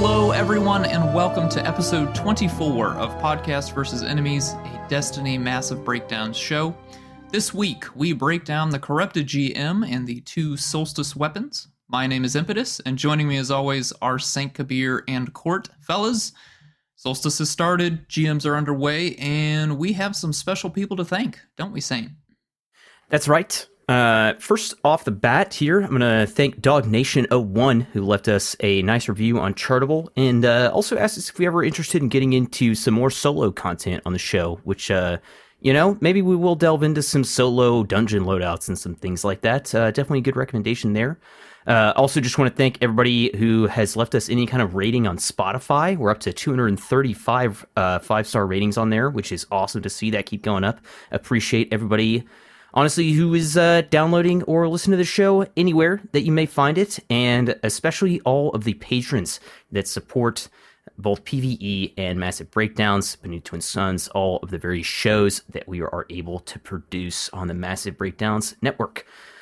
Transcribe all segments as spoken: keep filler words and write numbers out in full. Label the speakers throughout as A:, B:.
A: Hello, everyone, and welcome to episode twenty-four of Podcast versus Enemies, a Destiny Massive Breakdown show. This week, we break down the Corrupted G M and the two Solstice weapons. My name is Impetus, and joining me as always are Saint Kabir and Court. Fellas, Solstice has started, G Ms are underway, and we have some special people to thank, don't we, Saint?
B: That's right. Uh, first off the bat here, I'm going to thank Dog Nation oh one, who left us a nice review on Chartable, and uh, also asked us if we ever interested in getting into some more solo content on the show, which, uh, you know, maybe we will delve into some solo dungeon loadouts and some things like that. Uh, definitely a good recommendation there. Uh, also, just want to thank everybody who has left us any kind of rating on Spotify. We're up to two hundred thirty-five uh, five-star ratings on there, which is awesome to see that keep going up. Appreciate everybody, honestly, who is uh, downloading or listening to the show anywhere that you may find it, and especially all of the patrons that support both PvE and Massive Breakdowns, Benu Twin Suns, all of the various shows that we are able to produce on the Massive Breakdowns network.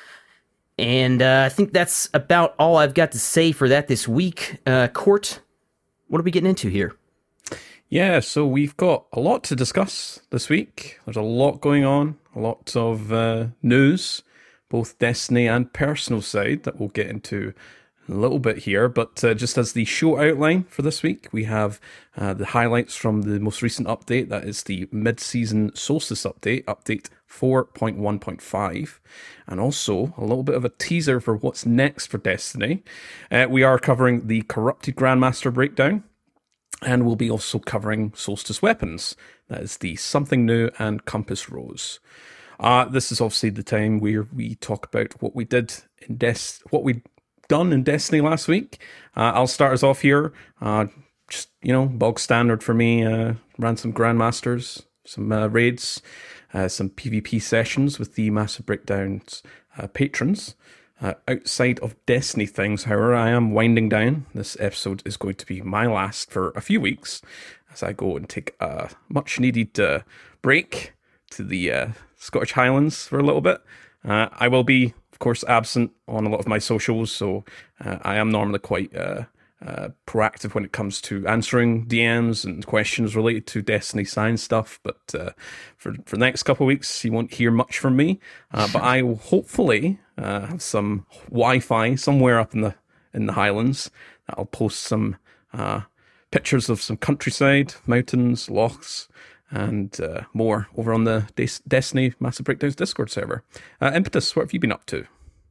B: And uh, I think that's about all I've got to say for that this week. Uh, Court, what are we getting into here?
C: Yeah, so we've got a lot to discuss this week. There's a lot going on, a lot of uh, news, both Destiny and personal side, that we'll get into a little bit here. But uh, just as the show outline for this week, we have uh, the highlights from the most recent update. That is the mid-season Solstice update, update four point one point five. And also a little bit of a teaser for what's next for Destiny. Uh, we are covering the Corrupted Grandmaster breakdown. And we'll be also covering Solstice weapons. That is the Something New and Compass Rose. Uh, this is obviously the time where we talk about what we did in Des- what we'd done in Destiny last week. Uh, I'll start us off here. Uh, just, you know, bog standard for me. Uh, ran some Grandmasters, some uh, raids, uh, some PvP sessions with the Massive Breakdowns uh, patrons. Uh, outside of Destiny things, however, I am winding down. This episode is going to be my last for a few weeks as I go and take a much needed uh, break to the uh, Scottish Highlands for a little bit. Uh, I will be, of course, absent on a lot of my socials, so uh, I am normally quite uh, uh, proactive when it comes to answering D Ms and questions related to Destiny science stuff. But uh, for, for the next couple of weeks, you won't hear much from me. Uh, but I will hopefully Uh, have some Wi-Fi somewhere up in the in the Highlands. I'll post some uh, pictures of some countryside, mountains, lochs, and uh, more over on the Des- Destiny Massive Breakdowns Discord server. Uh, Impetus, what have you been up to?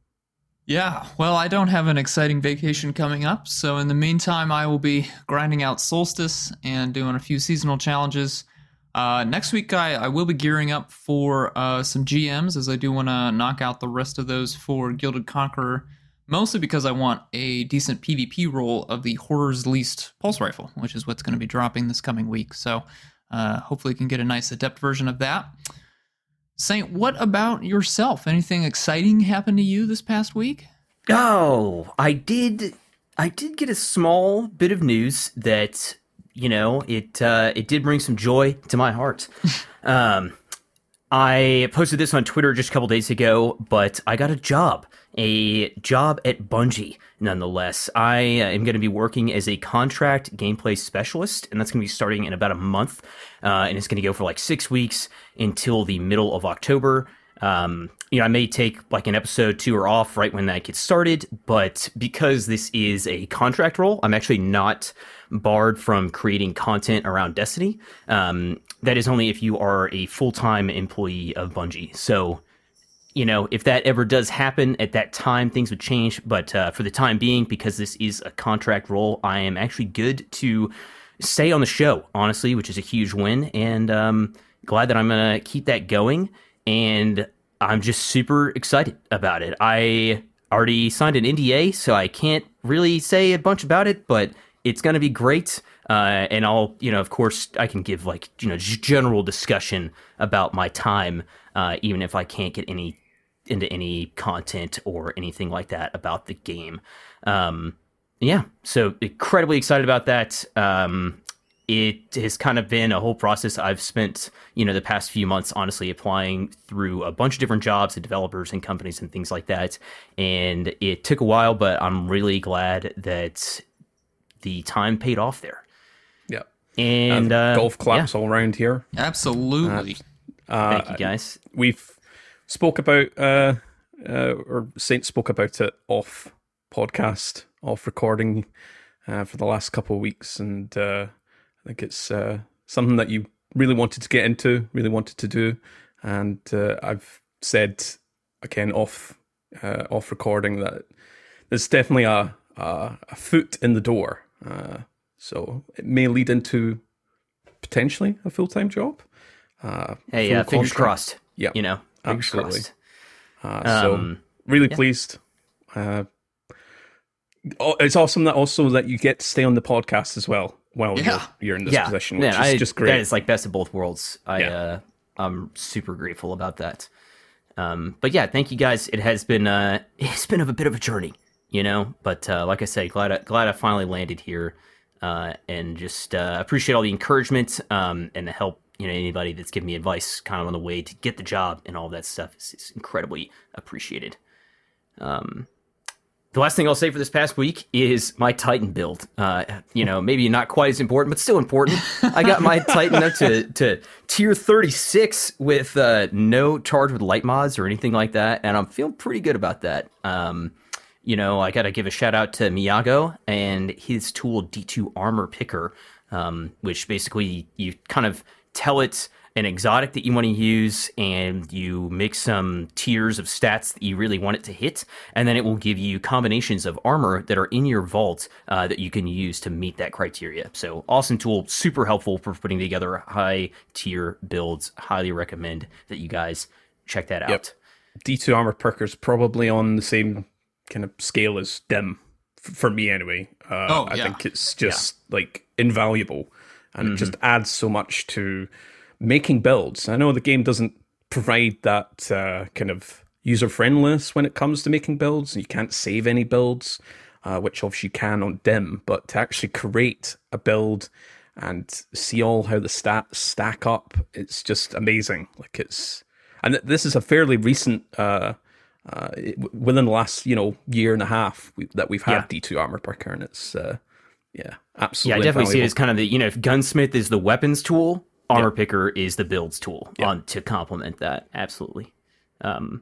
A: Yeah, well, I don't have an exciting vacation coming up, so in the meantime, I will be grinding out Solstice and doing a few seasonal challenges. Uh, next week, I, I will be gearing up for uh, some G Ms, as I do want to knock out the rest of those for Gilded Conqueror, mostly because I want a decent PvP roll of the Horror's Least Pulse Rifle, which is what's going to be dropping this coming week. So uh, hopefully you can get a nice adept version of that. Saint, what about yourself? Anything exciting happen to you this past week?
B: Oh, I did. I did get a small bit of news that, you know, it uh, it did bring some joy to my heart. um, I posted this on Twitter just a couple days ago, but I got a job, a job at Bungie, nonetheless. I am going to be working as a contract gameplay specialist, and that's going to be starting in about a month, uh, and it's going to go for like six weeks until the middle of October. Um, you know, I may take like an episode two or off right when that gets started, but because this is a contract role, I'm actually not barred from creating content around Destiny. Um, that is only if you are a full-time employee of Bungie. So, you know, if that ever does happen at that time, things would change. But uh, for the time being, because this is a contract role, I am actually good to stay on the show, honestly, which is a huge win. And um, glad that I'm going to keep that going. And I'm just super excited about it. I already signed an N D A, so I can't really say a bunch about it, but it's going to be great. Uh, and I'll, you know, of course, I can give like, you know, just general discussion about my time, uh, even if I can't get any into any content or anything like that about the game. Um, yeah, so incredibly excited about that. Um, it has kind of been a whole process. I've spent, you know, the past few months, honestly, applying through a bunch of different jobs and developers and companies and things like that. And it took a while, but I'm really glad that the time paid off there.
C: Yeah.
B: And
C: Uh,
B: uh,
C: golf claps
B: yeah.
C: all around here.
A: Absolutely.
C: Uh,
B: Thank you, guys.
C: We've spoke about, uh, uh, or Saint spoke about it off podcast, off recording uh, for the last couple of weeks, and uh, I think it's uh, something that you really wanted to get into, really wanted to do, and uh, I've said again off uh, off recording that there's definitely a a, a foot in the door, uh, so it may lead into potentially a full time job. Uh,
B: Hey,
C: full
B: uh, fingers
C: contract.
B: crossed.
C: Yeah,
B: You know, fingers
C: absolutely.
B: crossed.
C: Uh, so
B: Um,
C: really
B: yeah.
C: pleased. Uh, oh, it's awesome that also that you get to stay on the podcast as well while
A: Yeah.
C: you're, you're in this
B: Yeah,
C: position, which
B: man,
C: is
B: I,
C: just great.
B: That is like best of both worlds. I,
C: Yeah.
B: uh, I'm super grateful about that. Um, but yeah, thank you guys. It has been, uh, it's been a bit of a journey, you know. But uh, like I said, glad I, glad I finally landed here, uh, and just uh, appreciate all the encouragement um, and the help. You know, anybody that's given me advice, kind of on the way to get the job and all that stuff is, is incredibly appreciated. Um, the last thing I'll say for this past week is my Titan build. Uh, you know, maybe not quite as important, but still important. I got my Titan up to, to tier thirty-six with uh, no charge with light mods or anything like that, and I'm feeling pretty good about that. Um, you know, I got to give a shout out to Miyago and his tool D two Armor Picker, um, which basically you kind of tell it an exotic that you want to use, and you make some tiers of stats that you really want it to hit, and then it will give you combinations of armor that are in your vault uh, that you can use to meet that criteria. So awesome tool, super helpful for putting together high tier builds. Highly recommend that you guys check that out.
C: Yep. D two Armor Perker's probably on the same kind of scale as Dim, f- for me anyway. Uh,
A: Oh,
C: I
A: yeah.
C: think it's just like invaluable, and it just adds so much to making builds. I know the game doesn't provide that uh, kind of user friendliness when it comes to making builds, and you can't save any builds, uh, which obviously you can on Dim, but to actually create a build and see all how the stats stack up, it's just amazing. Like it's, and th- this is a fairly recent, uh, uh, it- within the last, you know, year and a half we, that we've had
B: Yeah.
C: D two Armor Perker, and it's, uh, yeah,
B: Yeah,
C: absolutely
B: I definitely see it
C: invaluable.
B: as kind of the, you know, if Gunsmith is the weapons tool, Armor Picker is the builds tool on to complement that. Absolutely. Um,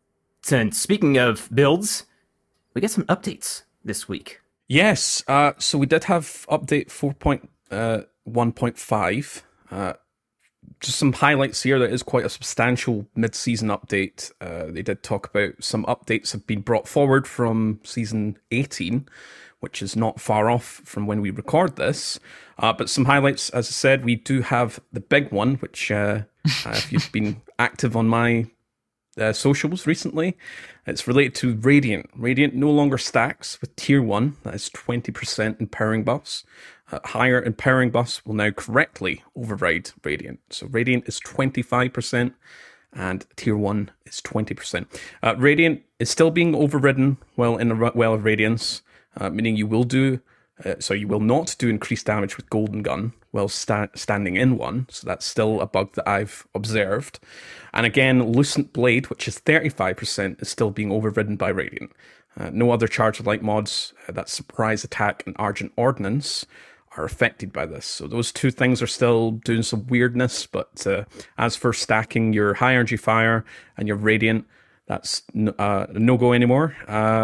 B: so speaking of builds, we got some updates this week.
C: Yes, uh, so we did have update four point one point five. Uh, just some highlights here. That is quite a substantial mid-season update. Uh, they did talk about some updates have been brought forward from season eighteen, which is not far off from when we record this. Uh, but some highlights, as I said, we do have the big one, which uh, uh, if you've been active on my uh, socials recently, it's related to Radiant. Radiant no longer stacks with tier one. That is twenty percent empowering buffs. Uh, higher empowering buffs will now correctly override Radiant. So Radiant is twenty-five percent and tier one is twenty percent. Uh, Radiant is still being overridden while in the Well of Radiance, uh, meaning you will do, uh, so you will not do increased damage with Golden Gun while sta- standing in one. So that's still a bug that I've observed. And again, Lucent Blade, which is thirty-five percent, is still being overridden by Radiant. Uh, no other charge of light mods, uh, that Surprise Attack and Argent Ordnance, are affected by this. So those two things are still doing some weirdness, but uh, as for stacking your high energy fire and your Radiant, that's n- uh, no go anymore. Uh,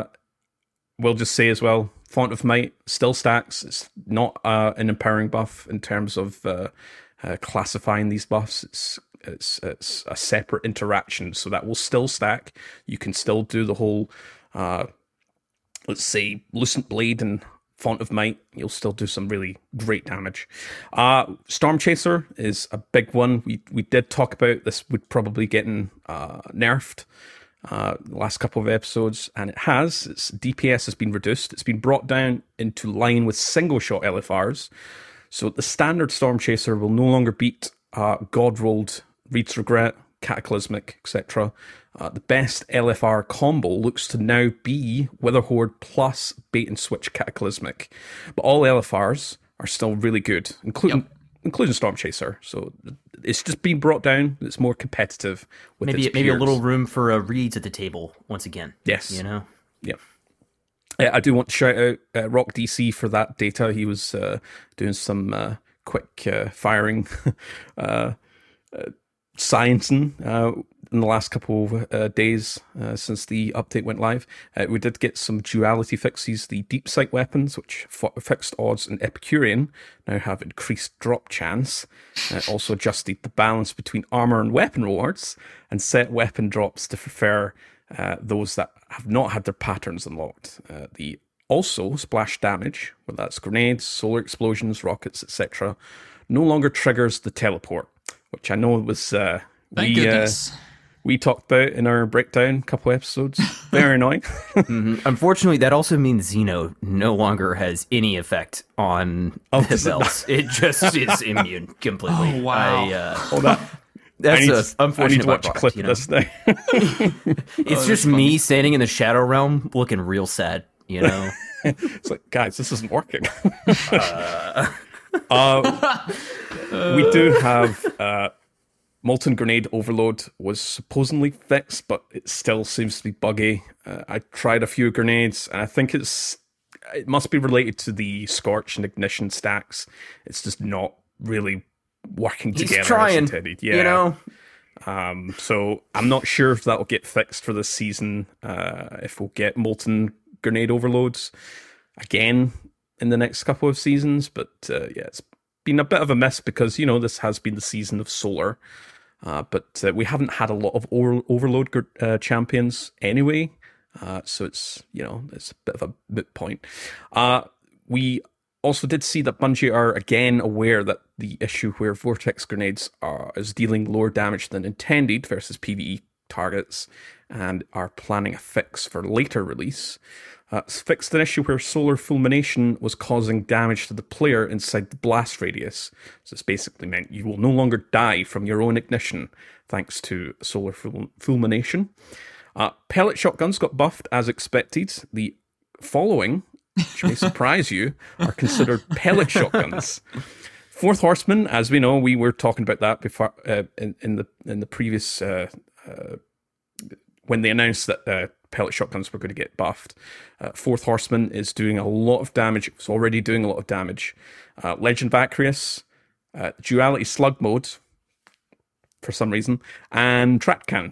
C: we'll just say as well, Font of Might still stacks. It's not uh, an empowering buff in terms of uh, uh, classifying these buffs. It's it's it's a separate interaction, so that will still stack. You can still do the whole, uh, let's say, Lucent Blade and Font of Might. You'll still do some really great damage. Uh, Storm Chaser is a big one. We we did talk about this would probably getting uh, nerfed uh, the last couple of episodes, and it has. Its D P S has been reduced. It's been brought down into line with single shot L F Rs. So the standard Storm Chaser will no longer beat uh, God Rolled, Reed's Regret, Cataclysmic, et cetera. Uh, the best L F R combo looks to now be Witherhoard plus Bait and Switch Cataclysmic. But all L F Rs are still really good, including
A: Yep.
C: including Storm Chaser. So it's just been brought down. It's more competitive with
B: Maybe
C: its
B: maybe a
C: peers.
B: little room for uh, reads at the table once again.
C: Yes.
B: You know?
C: Yep. Uh, I do want to shout out uh, Rock D C for that data. He was uh, doing some uh, quick uh, firing uh, uh, sciencing uh, in the last couple of uh, days uh, since the update went live. Uh, we did get some duality fixes. The deep sight weapons, which f- fixed odds in Epicurean, now have increased drop chance. Uh, also adjusted the balance between armor and weapon rewards, and set weapon drops to prefer uh, those that have not had their patterns unlocked. Uh, the also splash damage, whether that's grenades, solar explosions, rockets, et cetera, no longer triggers the teleport, which I know was uh,
A: Thank
C: we
A: goodness.
C: uh, we talked about in our breakdown a couple episodes. Very annoying.
B: Mm-hmm. Unfortunately, that also means Xeno no longer has any effect on
C: Oh,
B: the
C: does it
B: belts. It just is immune completely.
A: Oh, wow.
B: I, uh,
C: Oh, that.
B: that's
C: I need,
B: a
C: to, I
B: unfortunate
C: need to watch a
B: byproduct,
C: clip
B: you
C: of
B: know?
C: this now.
B: It's
A: Oh,
B: just
A: that's
B: me standing in the Shadow Realm looking real sad, you know?
C: It's like, guys, this isn't working. uh, uh, we do have uh, Molten Grenade Overload was supposedly fixed, but it still seems to be buggy. Uh, I tried a few grenades, and I think it's it must be related to the Scorch and Ignition stacks. It's just not really working
B: He's
C: together as
B: trying,
C: intended. Yeah.
B: you know?
C: Um, so I'm not sure if that'll get fixed for this season. Uh, if we'll get Molten Grenade Overloads again in the next couple of seasons, but uh, yeah, it's been a bit of a miss because, you know, this has been the season of Solar, uh, but uh, we haven't had a lot of over- Overload uh, champions anyway, uh, so it's, you know, it's a bit of a moot point. Uh, we also did see that Bungie are again aware that the issue where Vortex Grenades are is dealing lower damage than intended versus PvE targets, and are planning a fix for later release. Uh, it's fixed an issue where Solar Fulmination was causing damage to the player inside the blast radius. So it's basically meant you will no longer die from your own ignition thanks to Solar Ful- Fulmination. Uh, pellet shotguns got buffed as expected. The following, which may surprise you, are considered pellet shotguns. Fourth Horseman, as we know, we were talking about that before uh, in, in the in the previous uh, uh, when they announced that uh, pellet shotguns were going to get buffed. Uh, Fourth Horseman is doing a lot of damage. It's already doing a lot of damage. Uh, Legend Vacrius, uh, Duality Slug Mode, for some reason, and Tracked Cannon.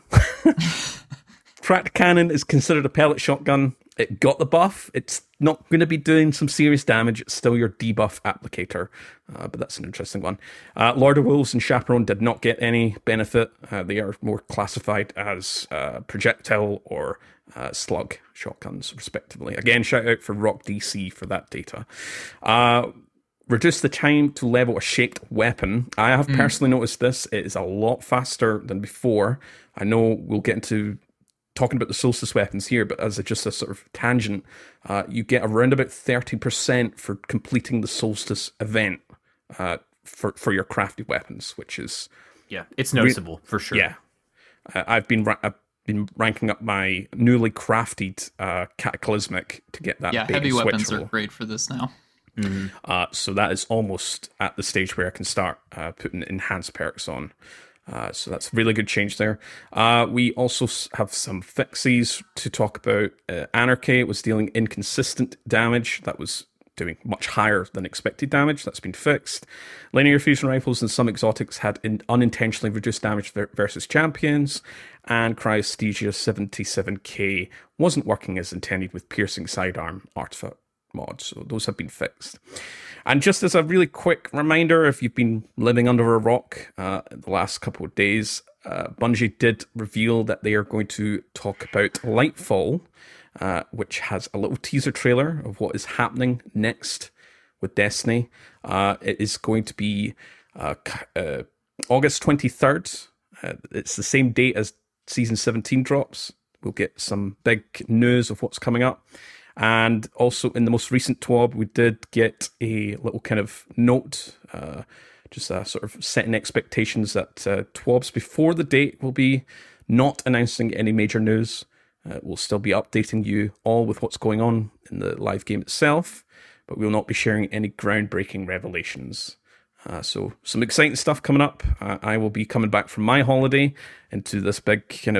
C: Tracked Cannon is considered a pellet shotgun. It got the buff. It's not going to be doing some serious damage. It's still your debuff applicator, uh, but that's an interesting one. Uh, Lord of Wolves and Chaperone did not get any benefit. Uh, they are more classified as uh, projectile or uh, slug shotguns, respectively. Again, shout out for Rock D C for that data. Uh, reduce the time to level a shaped weapon. I have mm. personally noticed this. It is a lot faster than before. I know we'll get into talking about the Solstice weapons here, but as a, just a sort of tangent, uh, you get around about thirty percent for completing the Solstice event uh, for, for your crafted weapons, which is...
B: Yeah, it's noticeable, re- for sure.
C: Yeah. Uh, I've been ra- I've been ranking up my newly crafted uh, Cataclysmic to get that
A: Yeah,
C: bait
A: heavy
C: and
A: weapons
C: switch
A: are
C: roll.
A: great for this now.
B: Mm-hmm.
C: Uh, so that is almost at the stage where I can start uh, putting enhanced perks on. Uh, so that's a really good change there. Uh, we also have some fixes to talk about. Uh, Anarchy was dealing inconsistent damage. That was doing much higher than expected damage. That's been fixed. Linear fusion rifles and some exotics had in- unintentionally reduced damage ver- versus champions. And Cryosthesia seventy-seven K wasn't working as intended with piercing sidearm artifact mods. So those have been fixed. And just as a really quick reminder, if you've been living under a rock uh, the last couple of days, uh, Bungie did reveal that they are going to talk about Lightfall, uh, which has a little teaser trailer of what is happening next with Destiny. Uh, it is going to be uh, uh, August twenty-third. Uh, it's the same date as Season seventeen drops. We'll get some big news of what's coming up. And also in the most recent T W A B, we did get a little kind of note, uh, just uh, sort of setting expectations that uh, T W A Bs before the date will be not announcing any major news. Uh, we'll still be updating you all with what's going on in the live game itself, but we will not be sharing any groundbreaking revelations. Uh, so some exciting stuff coming up. Uh, I will be coming back from my holiday into this big kind of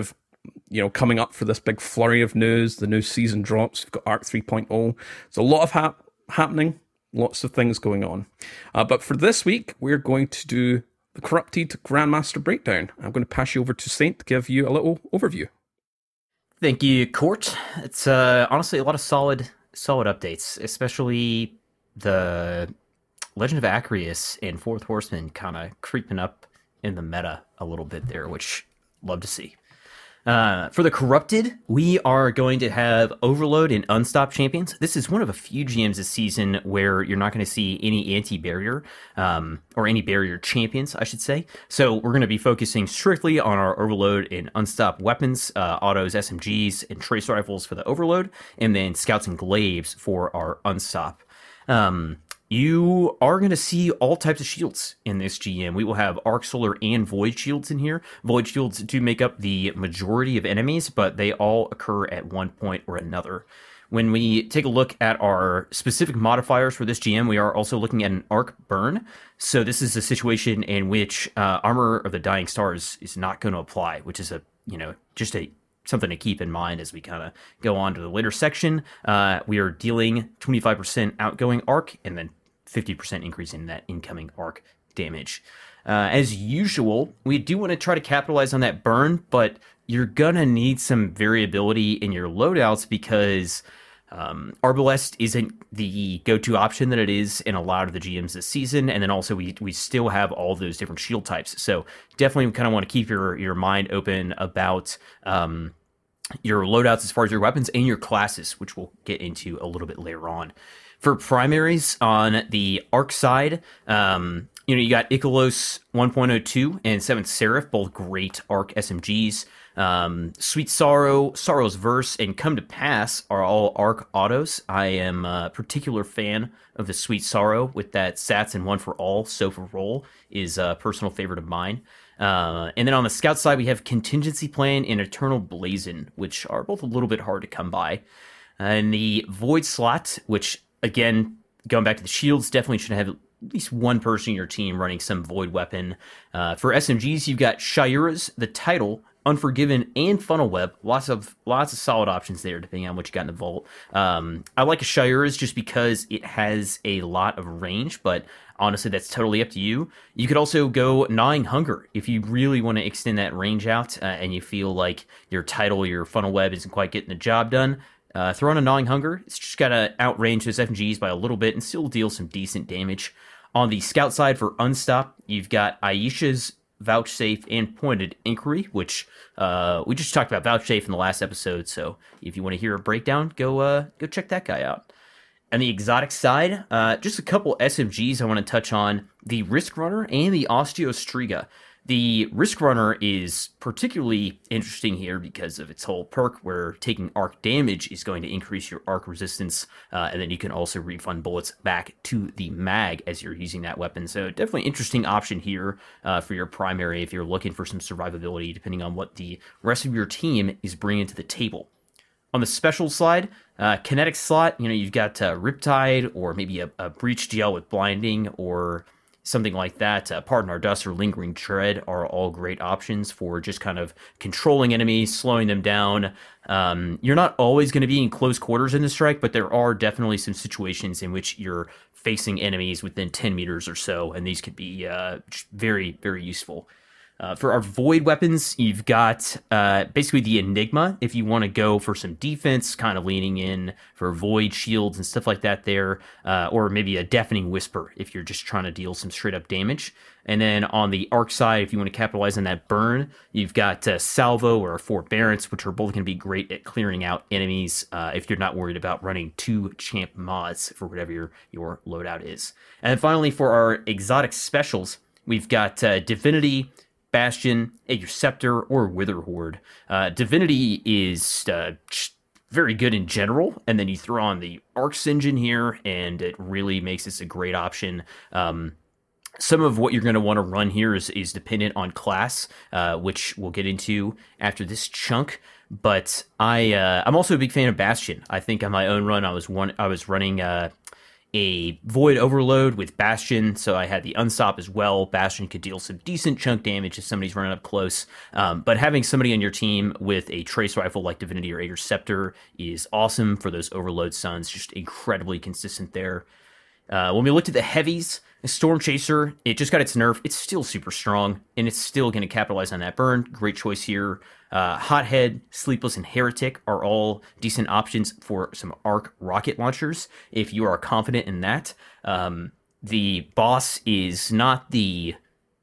C: you know, coming up for this big flurry of news. The new season drops. We've got Arc three point oh. There's a lot of hap- happening, lots of things going on. Uh, but for this week, we're going to do the Corrupted Grandmaster Breakdown. I'm going to pass you over to Saint to give you a little overview.
B: Thank you, Court. It's uh, honestly a lot of solid, solid updates, especially the Legend of Acreus and Fourth Horseman kind of creeping up in the meta a little bit there, which love to see. Uh, for the Corrupted, we are going to have Overload and Unstop champions. This is one of a few G Ms this season where you're not going to see any anti-barrier, um, or any barrier champions, I should say. So we're going to be focusing strictly on our Overload and Unstop weapons, uh, autos, S M Gs, and trace rifles for the Overload, and then Scouts and Glaives for our Unstop. Um, You are going to see all types of shields in this G M. We will have Arc, Solar, and Void shields in here. Void shields do make up the majority of enemies, but they all occur at one point or another. When we take a look at our specific modifiers for this G M, we are also looking at an Arc Burn. So this is a situation in which uh, Armor of the Dying Stars is not going to apply, which is a, you know, just a something to keep in mind as we kind of go on to the later section. Uh, we are dealing twenty-five percent outgoing arc and then fifty percent increase in that incoming arc damage. Uh, as usual, we do want to try to capitalize on that burn, but you're going to need some variability in your loadouts because um, Arbalest isn't the go-to option that it is in a lot of the G Ms this season, and then also we we still have all those different shield types. So definitely kind of want to keep your, your mind open about um, your loadouts as far as your weapons and your classes, which we'll get into a little bit later on. For primaries on the Arc side, um, you know, you got Ikelos one point oh two and seventh Seraph, both great Arc S M Gs. Um, Sweet Sorrow, Sorrow's Verse, and Come to Pass are all Arc autos. I am a particular fan of the Sweet Sorrow with that Sats and One for All, Sofa Roll is a personal favorite of mine. Uh, and then on the Scout side, we have Contingency Plan and Eternal Blazon, which are both a little bit hard to come by. And the Void slot, which again, going back to the shields, definitely should have at least one person in your team running some Void weapon. Uh, for S M Gs, you've got Shayura's, the Title, Unforgiven, and Funnel Web. Lots of lots of solid options there, depending on what you got in the vault. Um, I like a Shayura's just because it has a lot of range, but honestly, that's totally up to you. You could also go Gnawing Hunger if you really want to extend that range out uh, and you feel like your Title, your Funnel Web isn't quite getting the job done. Uh, throw on a Gnawing Hunger. It's just got to outrange those F M Gs by a little bit and still deal some decent damage. On the Scout side for Unstop, you've got Aisha's Vouchsafe and Pointed Inquiry, which uh, we just talked about Vouchsafe in the last episode. So if you want to hear a breakdown, go uh, go check that guy out. On the exotic side, uh, just a couple S M Gs I want to touch on. The Risk Runner and the Osteostriga. The Risk Runner is particularly interesting here because of its whole perk where taking arc damage is going to increase your arc resistance, uh, and then you can also refund bullets back to the mag as you're using that weapon. So definitely interesting option here uh, for your primary if you're looking for some survivability, depending on what the rest of your team is bringing to the table. On the special side, uh, kinetic slot, you know, you've got uh, Riptide or maybe a, a Breach Gel with Blinding or something like that. Uh, Pardon Our Dust or Lingering Dread are all great options for just kind of controlling enemies, slowing them down. Um, you're not always going to be in close quarters in the strike, but there are definitely some situations in which you're facing enemies within ten meters or so, and these could be uh, very, very useful. Uh, for our Void weapons, you've got uh, basically the Enigma, if you want to go for some defense, kind of leaning in for Void shields and stuff like that there, uh, or maybe a Deafening Whisper if you're just trying to deal some straight-up damage. And then on the Arc side, if you want to capitalize on that burn, you've got uh, Salvo or Forbearance, which are both going to be great at clearing out enemies uh, if you're not worried about running two champ mods for whatever your, your loadout is. And then finally, for our exotic specials, we've got uh, Divinity, Bastion, Aegir Scepter, or Witherhoard. Uh, Divinity is uh, very good in general, and then you throw on the Arcs engine here, and it really makes this a great option. Um, some of what you're going to want to run here is, is dependent on class, uh, which we'll get into after this chunk. But I, uh, I'm also a big fan of Bastion. I think on my own run, I was one, I was running uh, a Void Overload with Bastion, so I had the Unstop as well. Bastion could deal some decent chunk damage if somebody's running up close, um, but having somebody on your team with a Trace Rifle like Divinity or Aegir Scepter is awesome for those Overload Suns, just incredibly consistent there. Uh, when we looked at the heavies, Storm Chaser, it just got its nerf. It's still super strong, and it's still going to capitalize on that burn. Great choice here. Uh, Hothead, Sleepless, and Heretic are all decent options for some Arc rocket launchers if you are confident in that. Um, the boss is not the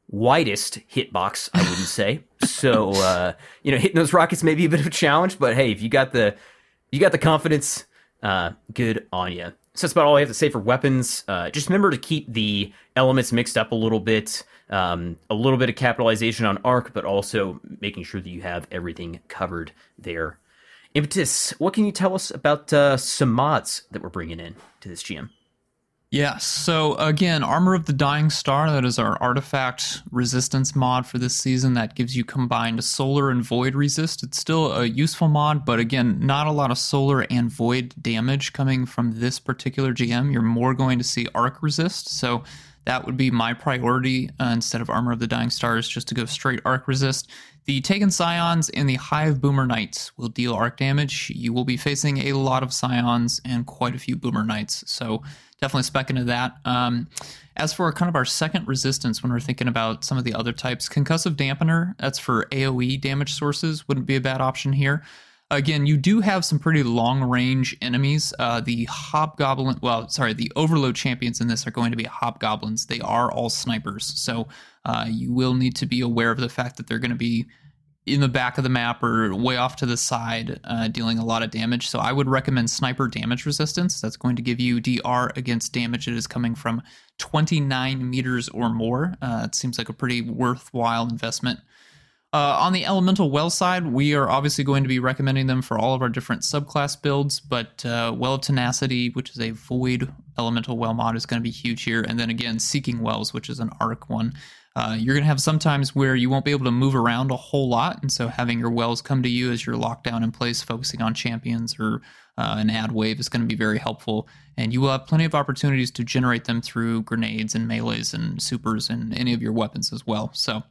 B: widest hitbox, I wouldn't say. So, uh, you know, hitting those rockets may be a bit of a challenge, but hey, if you got the you got the confidence, uh, good on you. So that's about all I have to say for weapons. Uh, just remember to keep the elements mixed up a little bit. Um, a little bit of capitalization on Arc, but also making sure that you have everything covered there. Impetus, what can you tell us about uh, some mods that we're bringing in to this G M?
A: Yeah, so again, Armor of the Dying Star, that is our artifact resistance mod for this season that gives you combined solar and void resist. It's still a useful mod, but again, not a lot of solar and void damage coming from this particular G M. You're more going to see arc resist, so that would be my priority uh, instead of Armor of the Dying Stars, just to go straight arc resist. The Taken Scions and the Hive Boomer Knights will deal arc damage. You will be facing a lot of Scions and quite a few Boomer Knights, so definitely spec into that. Um, as for kind of our second resistance, when we're thinking about some of the other types, Concussive Dampener, that's for AoE damage sources, wouldn't be a bad option here. Again, you do have some pretty long-range enemies. Uh, the Hobgoblin, well, sorry, the Overload champions in this are going to be Hobgoblins. They are all snipers, so uh, you will need to be aware of the fact that they're going to be in the back of the map or way off to the side, uh, dealing a lot of damage. So I would recommend Sniper Damage Resistance. That's going to give you D R against damage that is coming from twenty-nine meters or more. Uh, it seems like a pretty worthwhile investment. Uh, on the Elemental Well side, we are obviously going to be recommending them for all of our different subclass builds, but uh, Well of Tenacity, which is a Void Elemental Well mod, is going to be huge here. And then again, Seeking Wells, which is an Arc one. Uh, you're going to have some times where you won't be able to move around a whole lot, and so having your wells come to you as you're locked down in place, focusing on champions or uh, an ad wave is going to be very helpful, and you will have plenty of opportunities to generate them through grenades and melees and supers and any of your weapons as well. So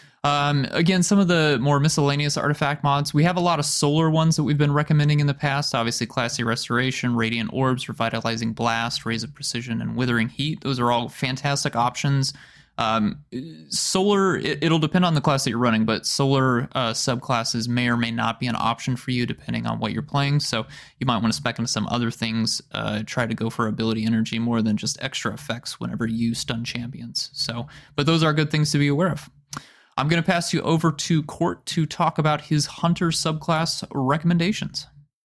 A: um, again, some of the more miscellaneous artifact mods, we have a lot of solar ones that we've been recommending in the past. Obviously, Classy Restoration, Radiant Orbs, Revitalizing Blast, Rays of Precision, and Withering Heat. Those are all fantastic options. Um, solar, it, it'll depend on the class that you're running, but solar uh, subclasses may or may not be an option for you depending on what you're playing. So you might want to spec into some other things. Uh, try to go for ability energy more than just extra effects whenever you stun champions. So, but those are good things to be aware of. I'm going to pass you over to Court to talk about his Hunter subclass recommendations.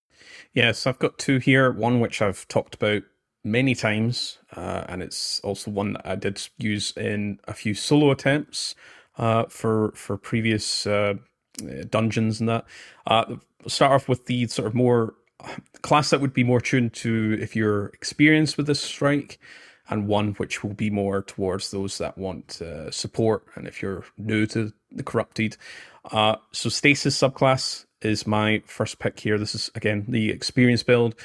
C: Yes, I've got two here. One which I've talked about many times, uh, and it's also one that I did use in a few solo attempts uh, for for previous uh, dungeons and that. Uh, start off with the sort of more class that would be more tuned to if you're experienced with this strike, and one which will be more towards those that want uh, support, and if you're new to the Corrupted. Uh, so Stasis subclass is my first pick here. This is, again, the experience build.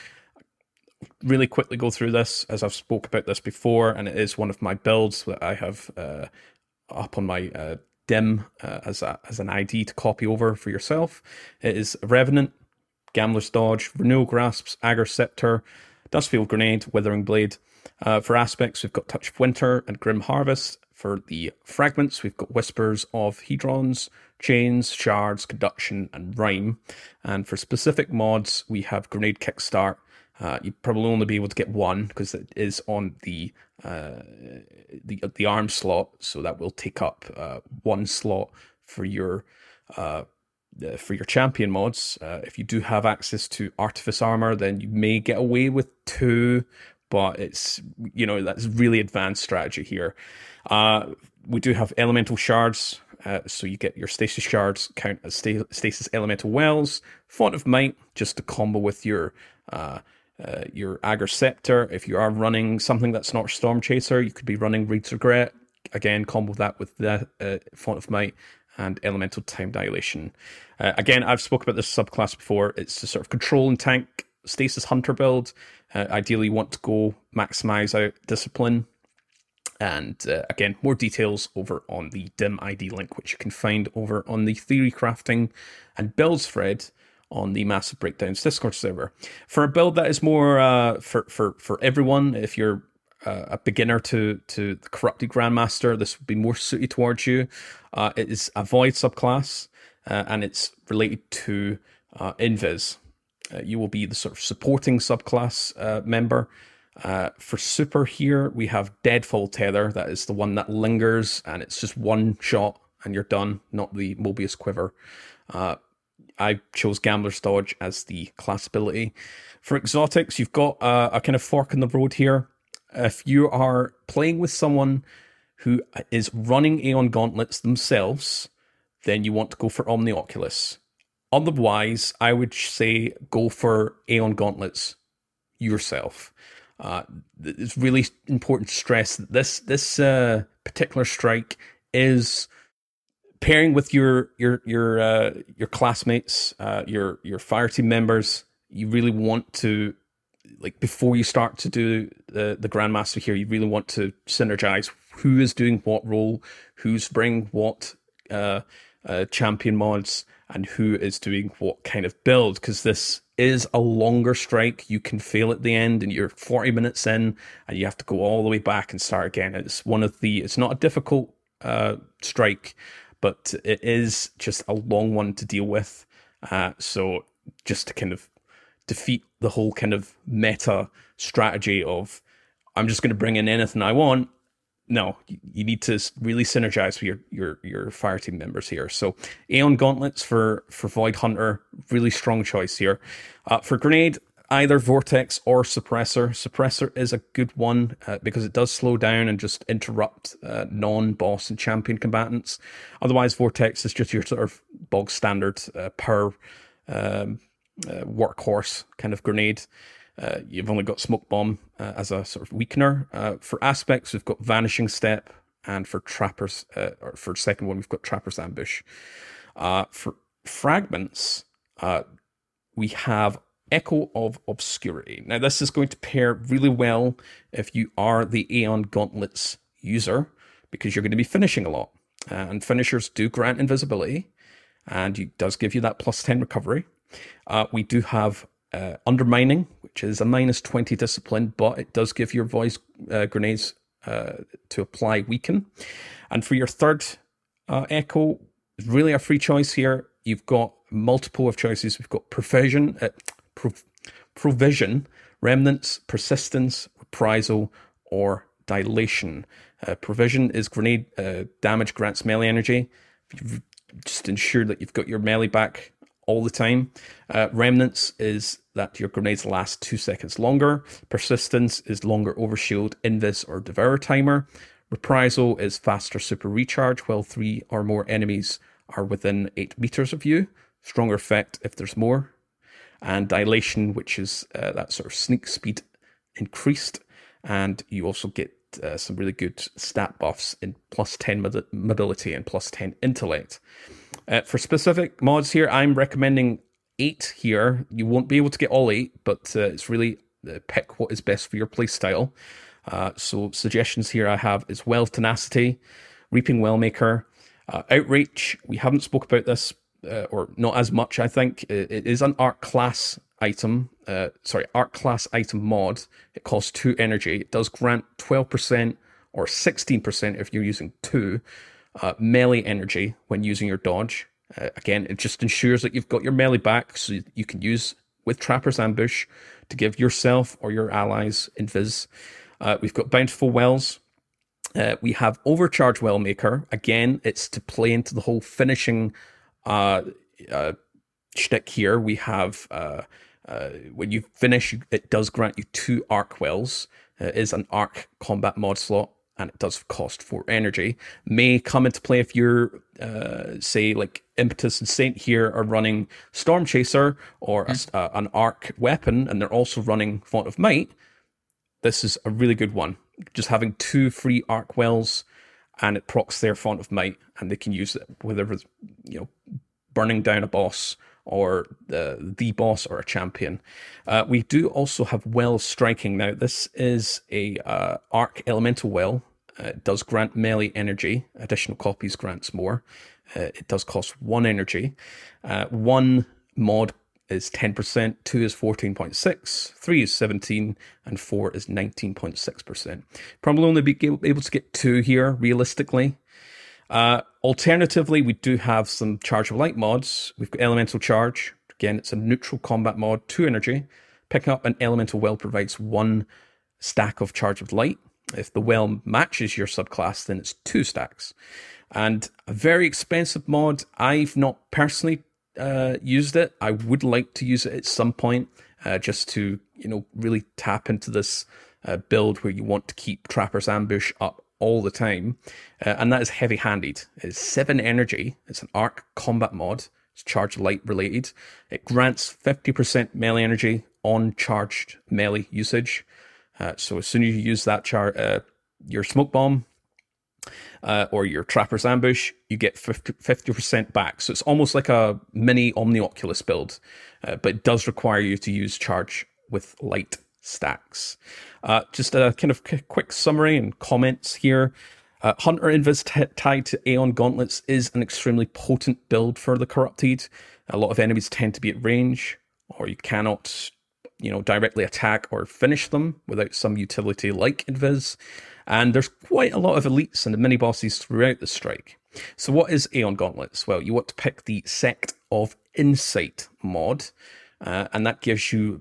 C: Really quickly go through this, as I've spoke about this before, and it is one of my builds that I have uh, up on my uh, D I M uh, as a, as an I D to copy over for yourself. It is Revenant, Gambler's Dodge, Renewal Grasps, Aegir Scepter, Dustfield Grenade, Withering Blade. Uh, for aspects, we've got Touch of Winter and Grim Harvest. For the fragments, we've got Whispers of Hedrons, Chains, Shards, Conduction, and Rhyme. And for specific mods, we have Grenade Kickstart. Uh, you'd probably only be able to get one because it is on the uh, the the arm slot, so that will take up uh, one slot for your uh, uh, for your champion mods. Uh, if you do have access to Artifice Armor, then you may get away with two, but it's, you know, that's really advanced strategy here. Uh, we do have Elemental Shards. Uh, so you get your Stasis Shards count as sta- Stasis Elemental Wells. Font of Might, just to combo with your uh, uh, your Aegir Scepter. If you are running something that's not Storm Chaser, you could be running Reed's Regret. Again, combo that with the uh, Font of Might and Elemental Time Dilation. Uh, again, I've spoken about this subclass before. It's a sort of control and tank Stasis Hunter build. Uh, ideally, you want to go maximize out discipline. And uh, again, more details over on the D I M I D link, which you can find over on the Theory Crafting and Builds thread on the Massive Breakdowns Discord server. For a build that is more uh, for, for, for everyone, if you're uh, a beginner to, to the Corrupted Grandmaster, this would be more suited towards you. Uh, it is a Void subclass, uh, and it's related to uh, Invis. Uh, you will be the sort of supporting subclass uh, member. Uh, for super here, we have Deadfall Tether. That is the one that lingers, and it's just one shot and you're done, not the Mobius Quiver. Uh, I chose Gambler's Dodge as the class ability. For exotics, you've got uh, a kind of fork in the road here. If you are playing with someone who is running Aeon Gauntlets themselves, then you want to go for Omnioculus. Otherwise, I would say go for Aeon Gauntlets yourself. Uh, it's really important to stress that this this uh, particular strike is pairing with your your your uh, your classmates, uh, your your fire team members. You really want to, like, before you start to do the the Grandmaster here, you really want to synergize who is doing what role, who's bringing what uh, uh, champion mods, and who is doing what kind of build, because this is a longer strike. You can fail at the end and you're forty minutes in and you have to go all the way back and start again. It's one of the, it's not a difficult uh, strike, but it is just a long one to deal with. Uh, so just to kind of defeat the whole kind of meta strategy of, I'm just going to bring in anything I want. No, you need to really synergize with your, your, your fire team members here. So Aeon Gauntlets for, for Void Hunter, really strong choice here. Uh, for Grenade, either Vortex or Suppressor. Suppressor is a good one uh, because it does slow down and just interrupt uh, non-boss and champion combatants. Otherwise, Vortex is just your sort of bog standard uh, power um, uh, workhorse kind of grenade. Uh, you've only got Smoke Bomb uh, as a sort of weakener. Uh, for aspects, we've got Vanishing Step, and for Trappers, uh, or for the second one, we've got Trapper's Ambush. Uh, for fragments, uh, we have Echo of Obscurity. Now, this is going to pair really well if you are the Aeon Gauntlets user, because you're going to be finishing a lot. Uh, and finishers do grant invisibility, and it does give you that plus ten recovery. Uh, we do have Uh, Undermining, which is a minus twenty discipline, but it does give your voice uh, grenades uh, to apply weaken. And for your third uh, Echo, really a free choice here. You've got multiple of choices. We've got Provision, uh, Pro- Provision, Remnants, Persistence, Reprisal, or Dilation. Uh, provision is grenade uh, damage grants melee energy. You've just ensure that you've got your melee back all the time. Uh, Remnants is that your grenades last two seconds longer. Persistence is longer overshield, invis, or devour timer. Reprisal is faster super recharge while three or more enemies are within eight meters of you. Stronger effect if there's more. And Dilation, which is uh, that sort of sneak speed increased. And you also get uh, some really good stat buffs in plus ten mod- mobility and plus ten intellect. Uh, for specific mods here, I'm recommending eight here. You won't be able to get all eight, but uh, it's really uh, pick what is best for your playstyle. Uh, so suggestions here I have is Well Tenacity, Reaping Wellmaker, uh, Outreach. We haven't spoke about this, uh, or not as much, I think. It, it is an Arc class item, uh, sorry, Arc class item mod. It costs two energy. It does grant twelve percent or sixteen percent if you're using two. Uh, melee energy when using your dodge. Uh, again, it just ensures that you've got your melee back, so you can use with Trapper's Ambush to give yourself or your allies invis. Uh, we've got Bountiful Wells. Uh, we have Overcharge Wellmaker. Again, it's to play into the whole finishing uh, uh, shtick here. We have, uh, uh, when you finish, it does grant you two Arc Wells. Uh, it is an Arc combat mod slot, and it does cost four energy. May come into play if you're, uh, say, like Impetus and Saint here are running Storm Chaser or mm. a, uh, an Arc weapon, and they're also running Font of Might. This is a really good one. Just having two free Arc Wells, and it procs their Font of Might, and they can use it whether it's, you know, burning down a boss or the, the boss or a champion. Uh, we do also have well striking. Now, this is a uh, arc elemental well. Uh, it does grant melee energy. Additional copies grants more. Uh, it does cost one energy. Uh, one mod is ten percent, two is fourteen point six, three is seventeen, and four is nineteen point six percent. Probably only be able to get two here, realistically. Uh, alternatively, we do have some Charge of Light mods. We've got Elemental Charge. Again, it's a neutral combat mod, two energy. Picking up an Elemental Well provides one stack of Charge of Light. If the well matches your subclass, then it's two stacks. And a very expensive mod. I've not personally uh, used it. I would like to use it at some point, uh, just to, you know, really tap into this uh, build where you want to keep Trapper's Ambush up all the time, uh, and that is heavy-handed. It's seven energy. It's an arc combat mod. It's charge light related. It grants fifty percent melee energy on charged melee usage. Uh, so as soon as you use that char, uh, your smoke bomb uh, or your Trapper's Ambush, you get fifty percent back. So it's almost like a mini Omnioculus build, uh, but it does require you to use charge with light stacks. Uh, just a kind of quick summary and comments here. Uh, Hunter Invis t- tied to Aeon Gauntlets is an extremely potent build for the Corrupted. A lot of enemies tend to be at range, or you cannot, you know, directly attack or finish them without some utility like Invis. And there's quite a lot of elites and mini bosses throughout the strike. So what is Aeon Gauntlets? Well, you want to pick the Sect of Insight mod, uh, and that gives you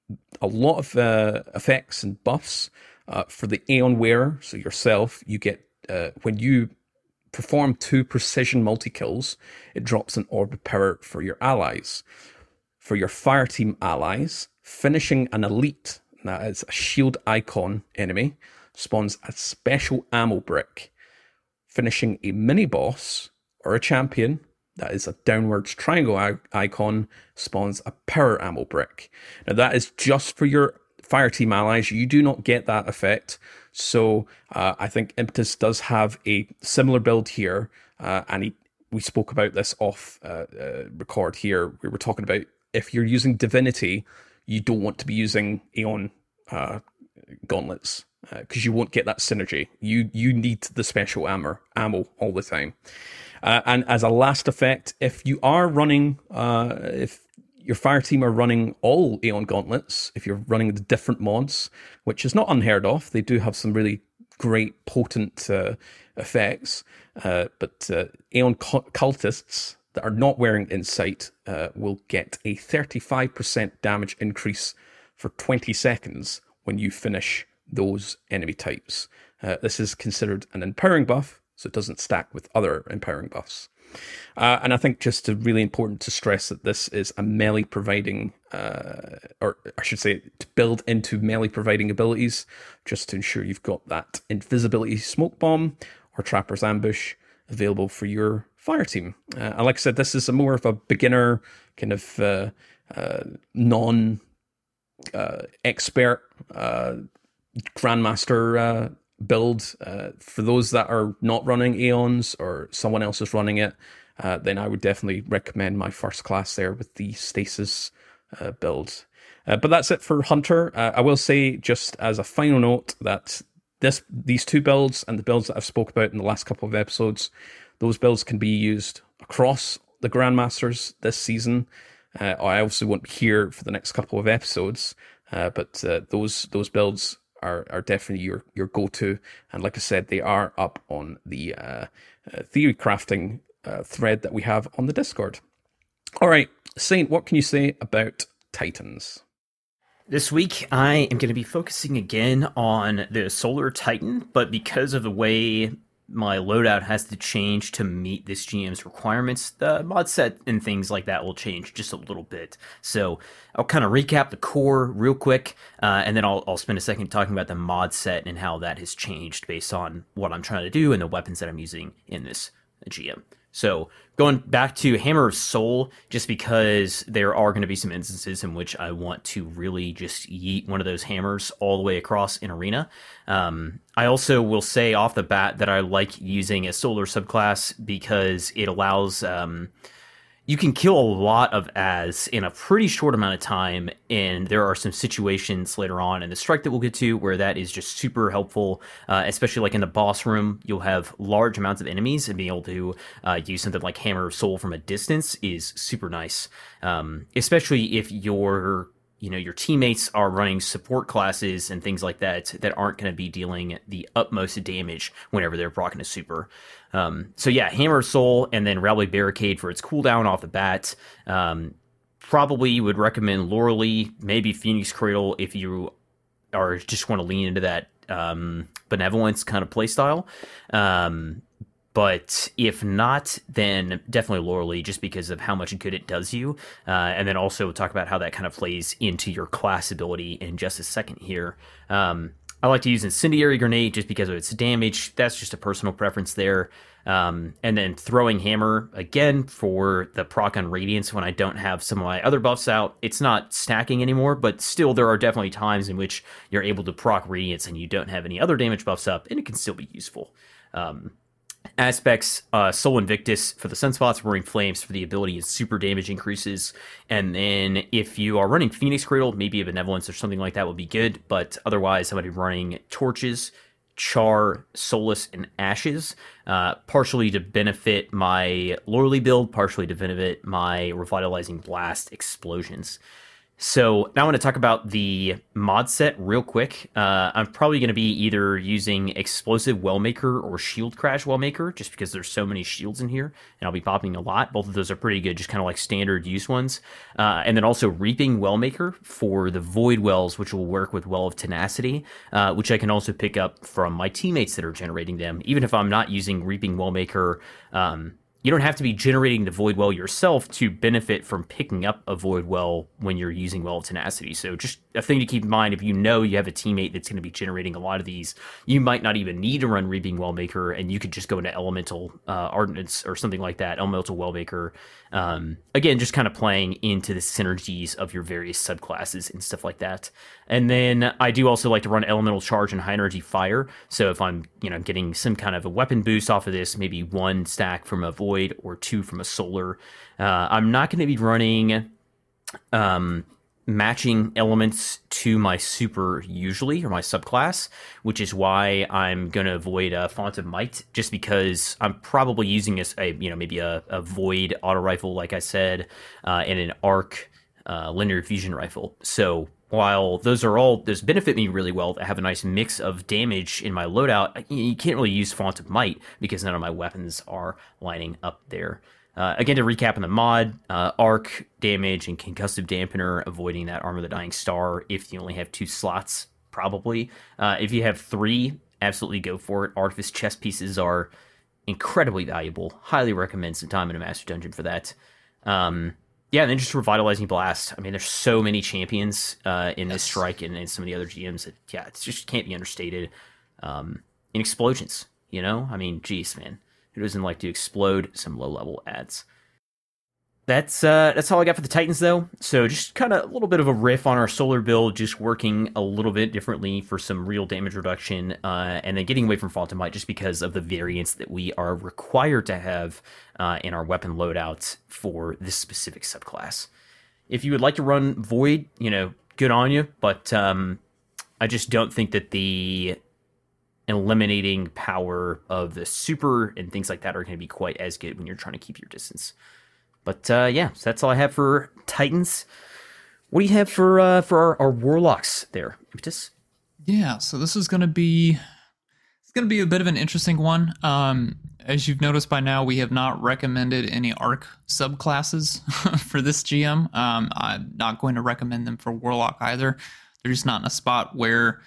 C: a lot of uh, effects and buffs uh, for the Aeon wearer. So yourself, you get, uh, when you perform two precision multi-kills, it drops an orb of power for your allies. For your fire team allies, finishing an elite, that is a shield icon enemy, spawns a special ammo brick. Finishing a mini-boss or a champion, that is a downwards triangle I- icon, spawns a power ammo brick. Now that is just for your fire team allies. You do not get that effect. So uh, I think Impetus does have a similar build here. Uh, and he, we spoke about this off uh, uh, record here. We were talking about if you're using Divinity, you don't want to be using Aeon uh, Gauntlets, because uh, you won't get that synergy. You you need the special ammo, ammo all the time. Uh, and as a last effect, if you are running, uh, if your fire team are running all Aeon Gauntlets, if you're running the different mods, which is not unheard of, they do have some really great, potent uh, effects. Uh, but uh, Aeon cultists that are not wearing Insight uh, will get a thirty-five percent damage increase for twenty seconds when you finish those enemy types. Uh, this is considered an empowering buff, so it doesn't stack with other empowering buffs. Uh, and I think just to really important to stress that this is a melee providing, uh, or I should say, to build into melee providing abilities, just to ensure you've got that invisibility smoke bomb or Trapper's Ambush available for your fire team. Uh, and like I said, this is a more of a beginner kind of uh, uh, non uh, expert uh, grandmaster uh, build. Uh, for those that are not running Aeons or someone else is running it, uh, then I would definitely recommend my first class there with the Stasis uh, build. Uh, but that's it for Hunter. Uh, I will say, just as a final note, that this these two builds and the builds that I've spoke about in the last couple of episodes, those builds can be used across the Grandmasters this season. Uh, I also won't be here for the next couple of episodes, uh, but uh, those those builds are are definitely your your go-to. And like I said, they are up on the uh, uh, theory crafting uh, thread that we have on the Discord. All right, Saint, what can you say about Titans?
B: This week, I am going to be focusing again on the Solar Titan, but because of the way my loadout has to change to meet this G M's requirements, the mod set and things like that will change just a little bit. So I'll kind of recap the core real quick, uh, and then I'll, I'll spend a second talking about the mod set and how that has changed based on what I'm trying to do and the weapons that I'm using in this G M. So going back to Hammer of Soul, just because there are going to be some instances in which I want to really just yeet one of those hammers all the way across an arena. Um, I also will say off the bat that I like using a solar subclass because it allows... Um, you can kill a lot of Az in a pretty short amount of time, and there are some situations later on in the strike that we'll get to where that is just super helpful, uh, especially like in the boss room. You'll have large amounts of enemies, and being able to uh, use something like Hammer of Soul from a distance is super nice, um, especially if you're you know, your teammates are running support classes and things like that that aren't going to be dealing the utmost damage whenever they're proccing a super. Um, so yeah, Hammer of Soul and then Rally Barricade for its cooldown off the bat. Um, probably would recommend Lorelei, maybe Phoenix Cradle if you are just want to lean into that um, benevolence kind of playstyle. Um, But if not, then definitely Lorelei, just because of how much good it does you. Uh, and then also talk about how that kind of plays into your class ability in just a second here. Um, I like to use Incendiary Grenade just because of its damage. That's just a personal preference there. Um, and then Throwing Hammer, again, for the proc on Radiance when I don't have some of my other buffs out. It's not stacking anymore, but still there are definitely times in which you're able to proc Radiance and you don't have any other damage buffs up, and it can still be useful. Um, Aspects, uh, Soul Invictus for the Sunspots, Roaring Flames for the ability and super damage increases. And then if you are running Phoenix Cradle, maybe a Benevolence or something like that would be good. But otherwise, somebody running Torches, Char, Solace, and Ashes, uh, partially to benefit my Lorelei build, partially to benefit my Revitalizing Blast Explosions. So now I want to talk about the mod set real quick. Uh, I'm probably going to be either using Explosive Wellmaker or Shield Crash Wellmaker, just because there's so many shields in here, and I'll be popping a lot. Both of those are pretty good, just kind of like standard use ones. Uh, and then also Reaping Wellmaker for the Void Wells, which will work with Well of Tenacity, uh, which I can also pick up from my teammates that are generating them. Even if I'm not using Reaping Wellmaker, um, you don't have to be generating the Void Well yourself to benefit from picking up a Void Well when you're using Well of Tenacity. So just a thing to keep in mind, if you know you have a teammate that's going to be generating a lot of these, you might not even need to run Reaping Wellmaker, and you could just go into Elemental uh, Ordnance or something like that, Elemental Wellmaker. Um, again, just kind of playing into the synergies of your various subclasses and stuff like that. And then I do also like to run Elemental Charge and High Energy Fire. So if I'm, you know, getting some kind of a weapon boost off of this, maybe one stack from a Void or two from a Solar. Uh, I'm not going to be running um, matching elements to my super usually, or my subclass, which is why I'm going to avoid a Font of Might, just because I'm probably using a, a you know, maybe a, a Void auto rifle, like I said, uh, and an Arc uh, linear fusion rifle. So while those are all, those benefit me really well, to have a nice mix of damage in my loadout, you can't really use Font of Might because none of my weapons are lining up there. Uh, again, to recap on the mod, uh, Arc, Damage, and Concussive Dampener, avoiding that Armor of the Dying Star if you only have two slots, probably. Uh, if you have three, absolutely go for it. Artifice chest pieces are incredibly valuable. Highly recommend some time in a Master Dungeon for that. Um... Yeah, and then just Revitalizing Blast. I mean, there's so many champions uh, in yes. this strike and in some of the other G Ms that, yeah, it just can't be understated. Um, in Explosions, you know? I mean, geez, man. Who doesn't like to explode some low-level ads? That's uh, that's all I got for the Titans, though. So just kind of a little bit of a riff on our Solar build, just working a little bit differently for some real damage reduction, uh, and then getting away from Font of Might just because of the variance that we are required to have uh, in our weapon loadouts for this specific subclass. If you would like to run Void, you know, good on you, but um, I just don't think that the eliminating power of the super and things like that are going to be quite as good when you're trying to keep your distance. But uh, yeah, so that's all I have for Titans. What do you have for uh, for our, our Warlocks there, Impetus?
A: Yeah, so this is going to be it's going to be a bit of an interesting one. Um, as you've noticed by now, we have not recommended any Arc subclasses for this G M. Um, I'm not going to recommend them for Warlock either. They're just not in a spot where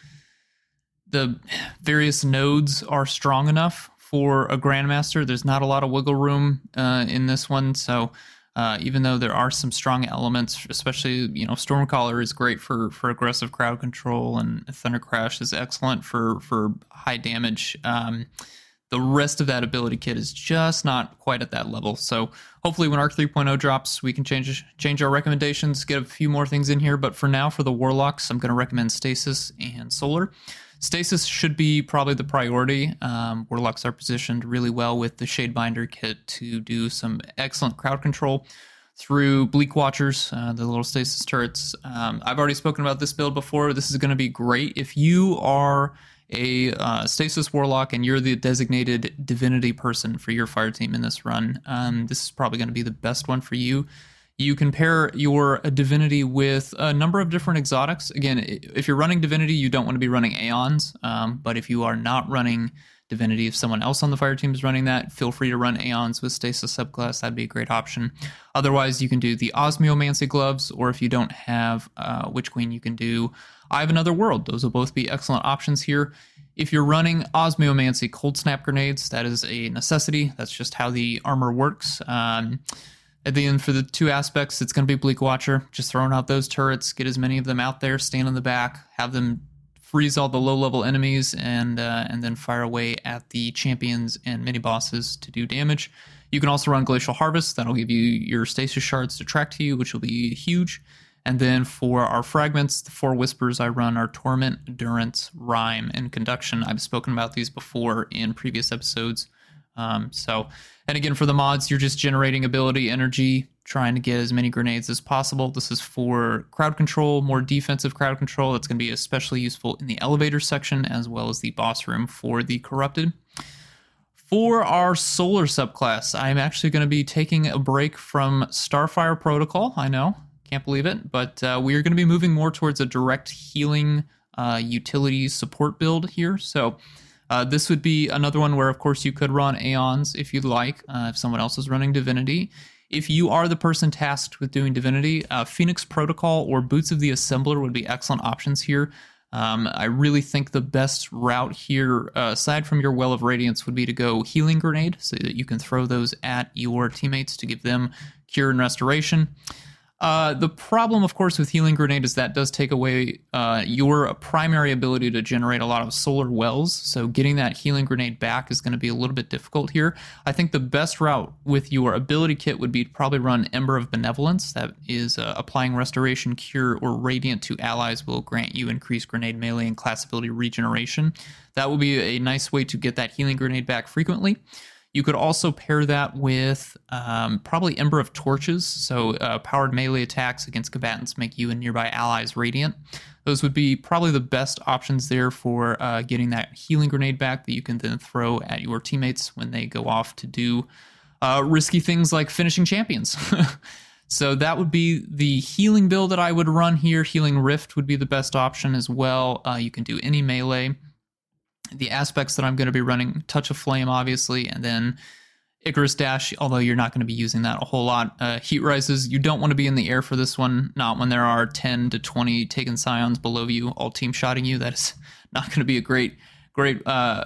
A: the various nodes are strong enough for a Grandmaster. There's not a lot of wiggle room uh, in this one, so uh, even though there are some strong elements, especially, you know, Stormcaller is great for, for aggressive crowd control, and Thunder Crash is excellent for, for high damage. Um, the rest of that ability kit is just not quite at that level, so hopefully when Arc three point oh drops, we can change change our recommendations, get a few more things in here, but for now, for the Warlocks, I'm going to recommend Stasis and Solar. Stasis should be probably the priority. Um, Warlocks are positioned really well with the Shadebinder kit to do some excellent crowd control. through Bleak Watchers, uh, the little stasis turrets. Um, I've already spoken about this build before. This is going to be great if you are a uh, stasis warlock and you're the designated divinity person for your fire team in this run. Um, this is probably going to be the best one for you. You can pair your divinity with a number of different exotics. Again, if you're running divinity, you don't want to be running Aeons. Um, but if you are not running divinity, if someone else on the fire team is running that, feel free to run Aeons with stasis subclass. That'd be a great option. Otherwise, you can do the Osmiomancy gloves, or if you don't have uh, Witch Queen, you can do I Have Another World. Those will both be excellent options here. If you're running Osmiomancy Cold Snap grenades, that is a necessity. That's just how the armor works. Um, At the end, for the two aspects, it's going to be Bleak Watcher. Just throwing out those turrets, get as many of them out there, stand in the back, have them freeze all the low-level enemies, and uh, and then fire away at the champions and mini-bosses to do damage. You can also run Glacial Harvest. That'll give you your stasis shards to track to you, which will be huge. And then for our fragments, the four whispers I run are Torment, Endurance, Rhyme, and Conduction. I've spoken about these before in previous episodes. Um, so, and again, for the mods, you're just generating ability, energy, trying to get as many grenades as possible. This is for crowd control, more defensive crowd control. It's going to be especially useful in the elevator section as well as the boss room for the corrupted. For our solar subclass, I'm actually going to be taking a break from Starfire Protocol. I know, can't believe it, but uh, we are going to be moving more towards a direct healing uh, utility support build here. So Uh, this would be another one where, of course, you could run Aeons if you'd like, uh, if someone else is running Divinity. If you are the person tasked with doing Divinity, uh, Phoenix Protocol or Boots of the Assembler would be excellent options here. Um, I really think the best route here, uh, aside from your Well of Radiance, would be to go Healing Grenade, so that you can throw those at your teammates to give them Cure and Restoration. Uh, the problem, of course, with Healing Grenade is that does take away uh, your primary ability to generate a lot of solar wells, so getting that Healing Grenade back is going to be a little bit difficult here. I think the best route with your ability kit would be to probably run Ember of Benevolence. That is uh, applying Restoration, Cure, or Radiant to allies will grant you increased grenade melee and class ability regeneration. That will be a nice way to get that Healing Grenade back frequently. You could also pair that with um, probably Ember of Torches, so uh, powered melee attacks against combatants make you and nearby allies radiant. Those would be probably the best options there for uh, getting that Healing Grenade back that you can then throw at your teammates when they go off to do uh, risky things like finishing champions. So that would be the healing build that I would run here. Healing Rift would be the best option as well. Uh, you can do any melee. The aspects that I'm going to be running, Touch of Flame, obviously, and then Icarus Dash, although you're not going to be using that a whole lot. Uh, Heat Rises, you don't want to be in the air for this one, not when there are ten to twenty Taken Scions below you, all team shotting you. That is not going to be a great, great uh,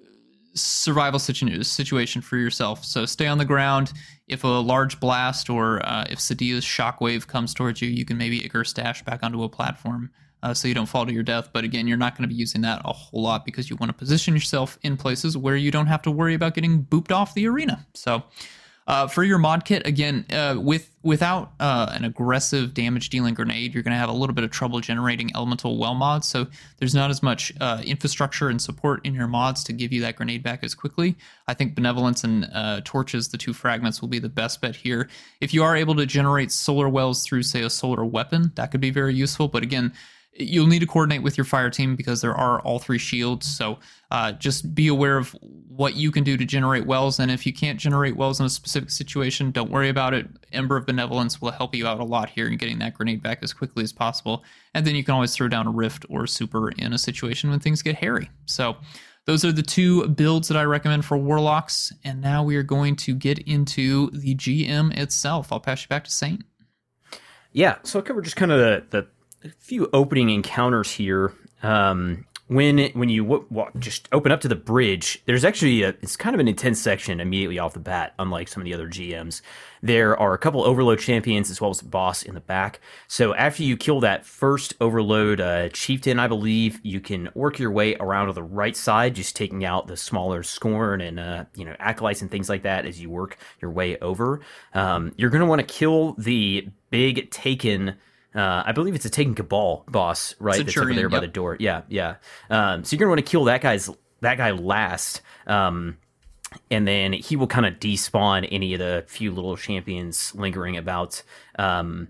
A: survival situ- situation for yourself. So stay on the ground. If a large blast or uh, if Sadia's Shockwave comes towards you, you can maybe Icarus Dash back onto a platform. Uh, so you don't fall to your death. But again, you're not going to be using that a whole lot because you want to position yourself in places where you don't have to worry about getting booped off the arena. So uh, for your mod kit, again, uh, with without uh, an aggressive damage dealing grenade, you're going to have a little bit of trouble generating elemental well mods. So there's not as much uh, infrastructure and support in your mods to give you that grenade back as quickly. I think Benevolence and uh, Torches, the two fragments, will be the best bet here. If you are able to generate solar wells through, say, a solar weapon, that could be very useful. But again, you'll need to coordinate with your fire team because there are all three shields. So uh, just be aware of what you can do to generate wells. And if you can't generate wells in a specific situation, don't worry about it. Ember of Benevolence will help you out a lot here in getting that grenade back as quickly as possible. And then you can always throw down a Rift or Super in a situation when things get hairy. So those are the two builds that I recommend for Warlocks. And now we are going to get into the G M itself. I'll pass you back to Saint.
B: Yeah, so I'll cover just kind of the, the a few opening encounters here. Um, when it, when you w- w- just open up to the bridge, there's actually a, it's kind of an intense section immediately off the bat, unlike some of the other G Ms. There are a couple Overload champions as well as a boss in the back. So after you kill that first Overload uh, chieftain, I believe, you can work your way around to the right side, just taking out the smaller Scorn and uh, you know acolytes and things like that as you work your way over. Um, you're going to want to kill the big Taken. Uh, I believe it's a Taken Cabal boss, right?
A: Centurion,
B: that's over there
A: yep.
B: by the door. Yeah, yeah. Um, so you're gonna want to kill that guy's that guy last. Um, and then he will kind of despawn any of the few little champions lingering about. Um,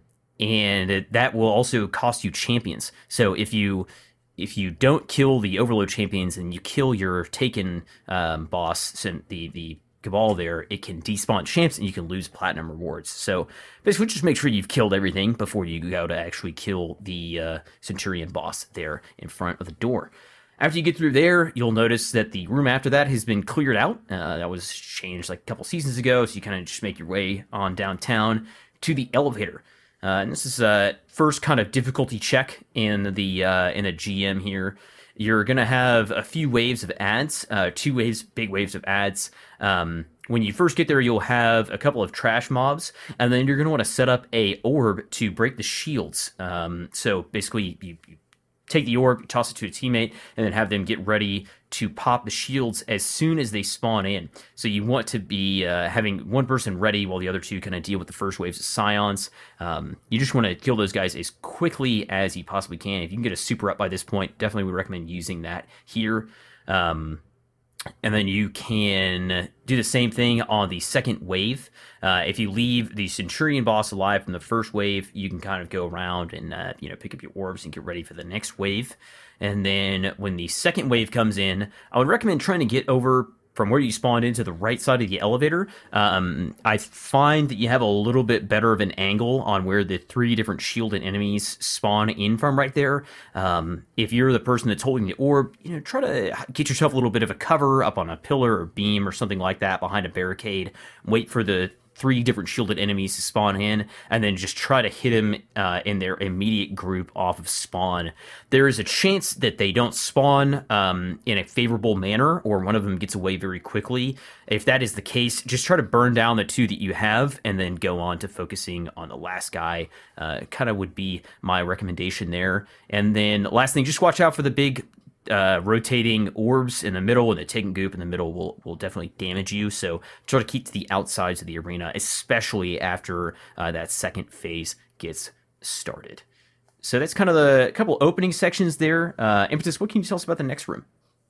B: and that will also cost you champions. So if you if you don't kill the Overload champions and you kill your Taken um, boss, the the Cabal there, it can despawn champs and you can lose platinum rewards. So basically just make sure you've killed everything before you go to actually kill the uh, Centurion boss there in front of the door. After you get through there, you'll notice that the room after that has been cleared out. Uh, that was changed like a couple seasons ago, so you kind of just make your way on downtown to the elevator. Uh, and this is a uh, first kind of difficulty check in the uh, in a G M here. You're going to have a few waves of ads, uh, two waves, big waves of ads. Um, when you first get there, you'll have a couple of trash mobs, and then you're going to want to set up a orb to break the shields. Um, so basically, you, you take the orb, toss it to a teammate, and then have them get ready to pop the shields as soon as they spawn in. So you want to be uh, having one person ready while the other two kind of deal with the first waves of Scions. Um, you just want to kill those guys as quickly as you possibly can. If you can get a super up by this point, definitely would recommend using that here. Um, and then you can do the same thing on the second wave. Uh, if you leave the Centurion boss alive from the first wave, you can kind of go around and uh, you know pick up your orbs and get ready for the next wave. And then when the second wave comes in, I would recommend trying to get over from where you spawned into the right side of the elevator. Um, I find that you have a little bit better of an angle on where the three different shielded enemies spawn in from right there. Um, if you're the person that's holding the orb, you know, try to get yourself a little bit of a cover up on a pillar or beam or something like that behind a barricade. Wait for the three different shielded enemies to spawn in, and then just try to hit them uh, in their immediate group off of spawn. There is a chance that they don't spawn um, in a favorable manner, or one of them gets away very quickly. If that is the case, just try to burn down the two that you have, and then go on to focusing on the last guy. Uh, kind of would be my recommendation there. And then last thing, just watch out for the big Uh, rotating orbs in the middle, and the Taken goop in the middle will, will definitely damage you. So try to keep to the outsides of the arena, especially after uh, that second phase gets started. So that's kind of the couple opening sections there. Uh, Impetus, what can you tell us about the next room?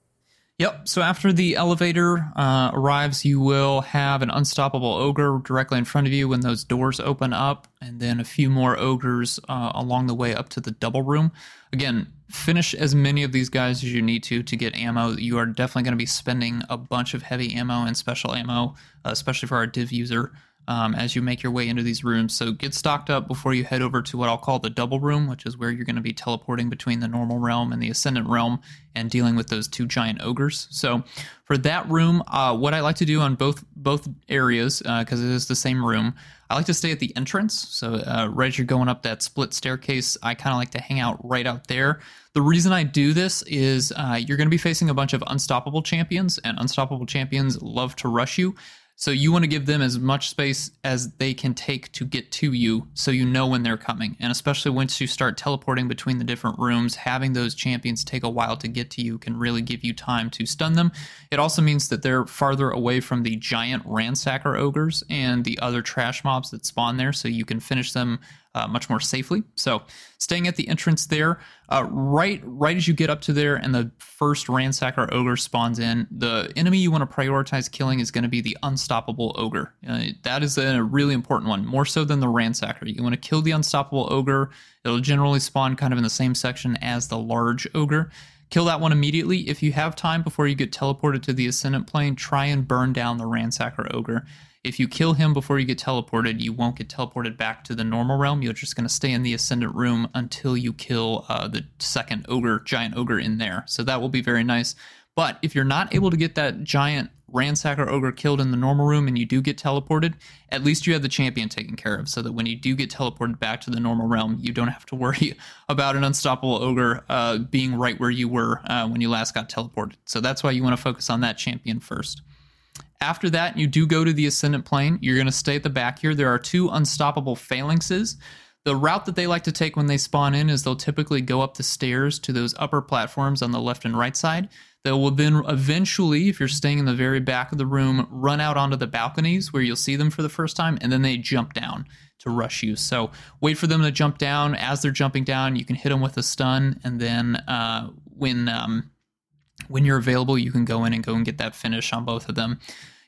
A: Yep, so after the elevator uh, arrives, you will have an unstoppable ogre directly in front of you when those doors open up, and then a few more ogres uh, along the way up to the double room. Again, finish as many of these guys as you need to to get ammo. You are definitely going to be spending a bunch of heavy ammo and special ammo, uh, especially for our div user, um, as you make your way into these rooms. So get stocked up before you head over to what I'll call the double room, which is where you're going to be teleporting between the normal realm and the ascendant realm and dealing with those two giant ogres. So for that room, uh, what I like to do on both both areas, because uh, it is the same room, I like to stay at the entrance. So uh, right as you're going up that split staircase, I kind of like to hang out right out there. The reason I do this is uh, you're going to be facing a bunch of unstoppable champions, and unstoppable champions love to rush you. So you want to give them as much space as they can take to get to you, so you know when they're coming. And especially once you start teleporting between the different rooms, having those champions take a while to get to you can really give you time to stun them. It also means that they're farther away from the giant ransacker ogres and the other trash mobs that spawn there, so you can finish them Uh, much more safely. So staying at the entrance there, uh, right right as you get up to there and the first ransacker ogre spawns in, the enemy you want to prioritize killing is going to be the unstoppable ogre. Uh, that is a really important one, more so than the ransacker. You want to kill the unstoppable ogre. It'll generally spawn kind of in the same section as the large ogre. Kill that one immediately. If you have time before you get teleported to the Ascendant Plane, try and burn down the ransacker ogre. If you kill him before you get teleported, you won't get teleported back to the normal realm. You're just going to stay in the Ascendant room until you kill uh, the second ogre, giant ogre in there. So that will be very nice. But if you're not able to get that giant ransacker ogre killed in the normal room and you do get teleported, at least you have the champion taken care of, so that when you do get teleported back to the normal realm, you don't have to worry about an unstoppable ogre uh, being right where you were uh, when you last got teleported. So that's why you want to focus on that champion first. After that, you do go to the Ascendant Plane. You're going to stay at the back here. There are two unstoppable phalanxes. The route that they like to take when they spawn in is they'll typically go up the stairs to those upper platforms on the left and right side. They will then eventually, if you're staying in the very back of the room, run out onto the balconies where you'll see them for the first time, and then they jump down to rush you. So wait for them to jump down. As they're jumping down, you can hit them with a stun, and then uh, when... Um, When you're available, you can go in and go and get that finish on both of them.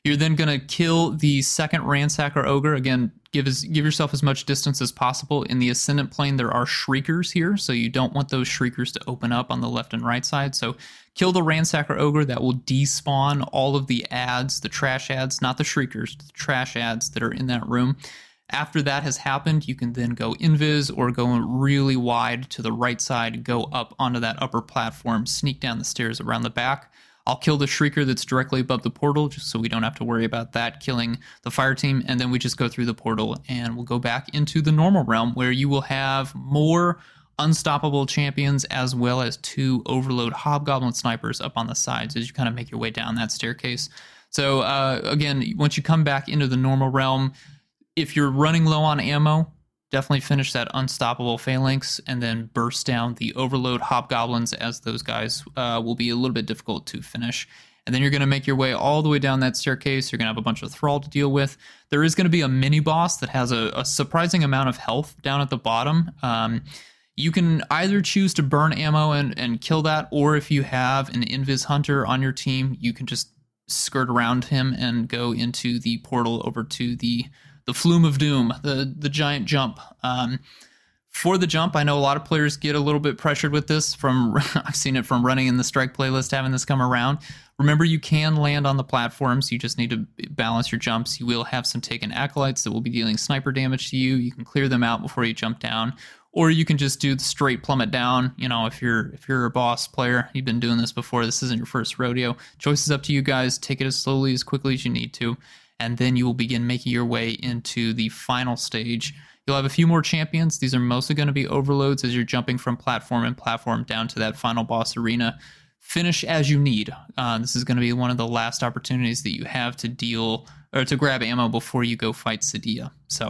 A: You're then going to kill the second Ransacker Ogre. Again, give as, give yourself as much distance as possible. In the Ascendant Plane, there are Shriekers here, so you don't want those Shriekers to open up on the left and right side. So kill the Ransacker Ogre. That will despawn all of the ads, the trash ads, not the Shriekers, the trash ads that are in that room. After that has happened, you can then go invis or go really wide to the right side, go up onto that upper platform, sneak down the stairs around the back. I'll kill the Shrieker that's directly above the portal, just so we don't have to worry about that killing the fire team, and then we just go through the portal and we'll go back into the normal realm where you will have more unstoppable champions as well as two Overload Hobgoblin snipers up on the sides as you kind of make your way down that staircase. So uh, again, once you come back into the normal realm, if you're running low on ammo, definitely finish that Unstoppable Phalanx and then burst down the Overload Hobgoblins, as those guys uh, will be a little bit difficult to finish. And then you're going to make your way all the way down that staircase. You're going to have a bunch of Thrall to deal with. There is going to be a mini-boss that has a, a surprising amount of health down at the bottom. Um, you can either choose to burn ammo and, and kill that, or if you have an Invis Hunter on your team, you can just skirt around him and go into the portal over to the the Flume of Doom, the, the giant jump. Um, for the jump, I know a lot of players get a little bit pressured with this. From I've seen it from running in the Strike playlist, having this come around. Remember, you can land on the platforms. You just need to balance your jumps. You will have some taken acolytes that will be dealing sniper damage to you. You can clear them out before you jump down, or you can just do the straight plummet down. You know, if you're if you're a boss player, you've been doing this before. This isn't your first rodeo. Choice is up to you guys. Take it as slowly as quickly as you need to. And then you will begin making your way into the final stage. You'll have a few more champions. These are mostly going to be overloads as you're jumping from platform and platform down to that final boss arena. Finish as you need. Uh, this is going to be one of the last opportunities that you have to deal or to grab ammo before you go fight Sadia. So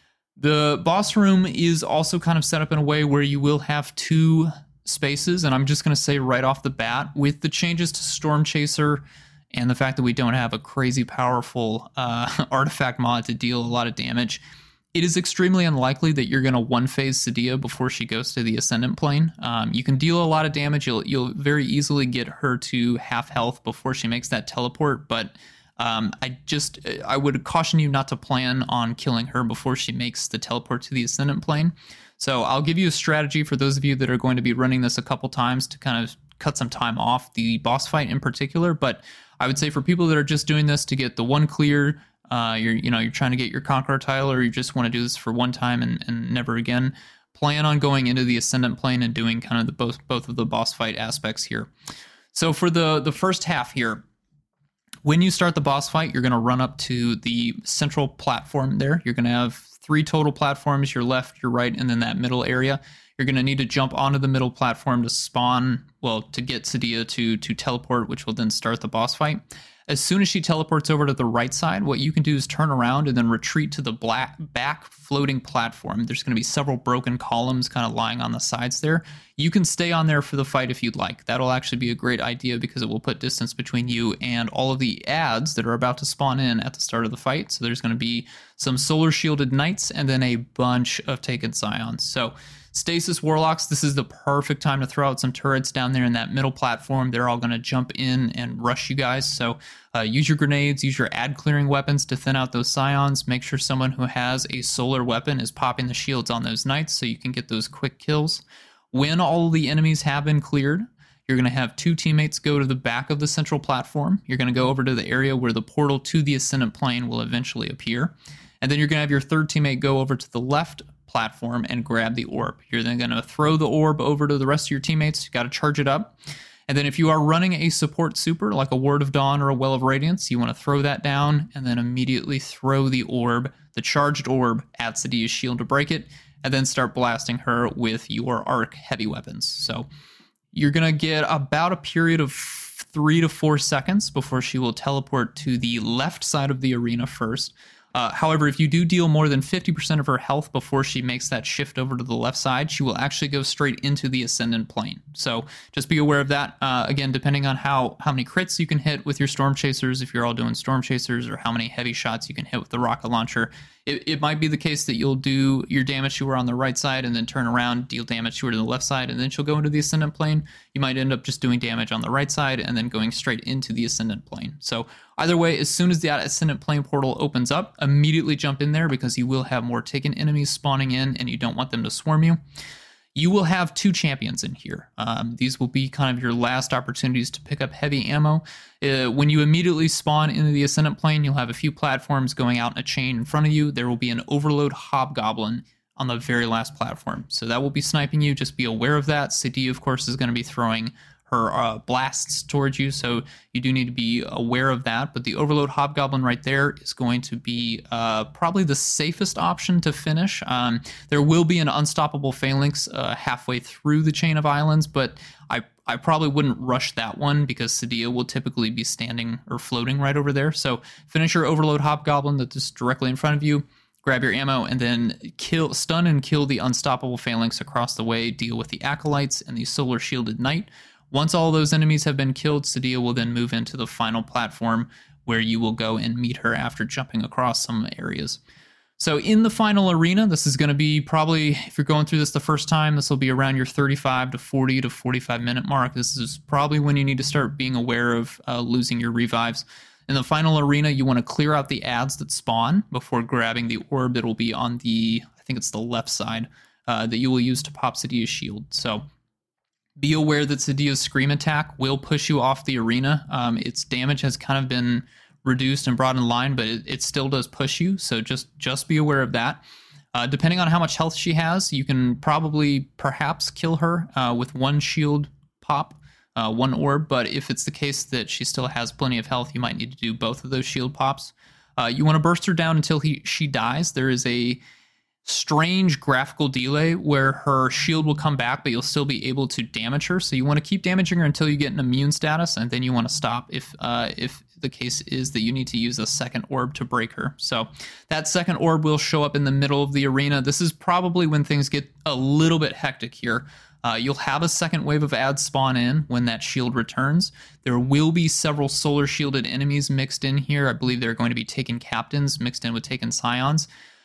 A: the boss room is also kind of set up in a way where you will have two spaces. And I'm just going to say right off the bat, with the changes to Storm Chaser and the fact that we don't have a crazy powerful uh, artifact mod to deal a lot of damage, it is extremely unlikely that you're going to one-phase Sadia before she goes to the Ascendant Plane. Um, you can deal a lot of damage. You'll you'll very easily get her to half health before she makes that teleport, but um, I just I would caution you not to plan on killing her before she makes the teleport to the Ascendant Plane. So I'll give you a strategy for those of you that are going to be running this a couple times to kind of cut some time off the boss fight in particular, but I would say for people that are just doing this to get the one clear, uh, you're you know you're trying to get your Conqueror title, or you just want to do this for one time and, and never again, plan on going into the Ascendant Plane and doing kind of the both both of the boss fight aspects here. So for the the first half here, when you start the boss fight, you're going to run up to the central platform there. You're going to have three total platforms: your left, your right, and then that middle area. You're going to need to jump onto the middle platform to spawn, well, to get Sadia to, to teleport, which will then start the boss fight. As soon as she teleports over to the right side, what you can do is turn around and then retreat to the black back floating platform. There's going to be several broken columns kind of lying on the sides there. You can stay on there for the fight if you'd like. That'll actually be a great idea because it will put distance between you and all of the ads that are about to spawn in at the start of the fight. So there's going to be some solar shielded knights and then a bunch of taken scions. So Stasis Warlocks, this is the perfect time to throw out some turrets down there in that middle platform. They're all going to jump in and rush you guys. So uh, use your grenades, use your ad clearing weapons to thin out those scions. Make sure someone who has a solar weapon is popping the shields on those knights so you can get those quick kills. When all the enemies have been cleared, you're going to have two teammates go to the back of the central platform. You're going to go over to the area where the portal to the Ascendant Plane will eventually appear. And then you're going to have your third teammate go over to the left platform and grab the orb. You're then going to throw the orb over to the rest of your teammates. You got to charge it up. And then if you are running a support super like a Word of Dawn or a Well of Radiance, you want to throw that down and then immediately throw the orb, the charged orb, at Sadia's shield to break it, and then start blasting her with your arc heavy weapons. So you're going to get about a period of three to four seconds before she will teleport to the left side of the arena first. Uh, however, if you do deal more than fifty percent of her health before she makes that shift over to the left side, she will actually go straight into the Ascendant Plane. So just be aware of that. Uh, again, depending on how, how many crits you can hit with your Storm Chasers, if you're all doing Storm Chasers, or how many heavy shots you can hit with the rocket launcher, it, it might be the case that you'll do your damage to her on the right side and then turn around, deal damage to her to the left side, and then she'll go into the Ascendant Plane. You might end up just doing damage on the right side and then going straight into the Ascendant Plane. So Either way, as soon as the Ascendant Plane portal opens up, immediately jump in there because you will have more Taken enemies spawning in and you don't want them to swarm you. You will have two champions in here. Um, these will be kind of your last opportunities to pick up heavy ammo. Uh, when you immediately spawn into the Ascendant Plane, you'll have a few platforms going out in a chain in front of you. There will be an Overload Hobgoblin on the very last platform. So that will be sniping you. Just be aware of that. Sidea, of course, is going to be throwing her uh, blasts towards you, so you do need to be aware of that. But the Overload Hobgoblin right there is going to be uh, probably the safest option to finish. Um, there will be an Unstoppable Phalanx uh, halfway through the chain of islands, but I, I probably wouldn't rush that one because Sidea will typically be standing or floating right over there. So finish your Overload Hobgoblin that's just directly in front of you, grab your ammo, and then kill, stun and kill the Unstoppable Phalanx across the way, deal with the Acolytes and the Solar Shielded Knight. Once all those enemies have been killed, Sidea will then move into the final platform where you will go and meet her after jumping across some areas. So in the final arena, this is going to be probably, if you're going through this the first time, this will be around your thirty-five to forty to forty-five minute mark. This is probably when you need to start being aware of uh, losing your revives. In the final arena, you want to clear out the ads that spawn before grabbing the orb that will be on the, I think it's the left side, uh, that you will use to pop Sidea's shield. So be aware that Sidea's Scream attack will push you off the arena. Um, its damage has kind of been reduced and brought in line, but it, it still does push you, so just, just be aware of that. Uh, depending on how much health she has, you can probably perhaps kill her uh, with one shield pop, uh, one orb, but if it's the case that she still has plenty of health, you might need to do both of those shield pops. Uh, you want to burst her down until he, she dies. There is a strange graphical delay where her shield will come back, but you'll still be able to damage her. So you want to keep damaging her until you get an immune status, and then you want to stop if uh, if the case is that you need to use a second orb to break her. So that second orb will show up in the middle of the arena. This is probably when things get a little bit hectic here. Uh, you'll have a second wave of ads spawn in when that shield returns. There will be several solar shielded enemies mixed in here. I believe they're going to be Taken captains mixed in with Taken scions.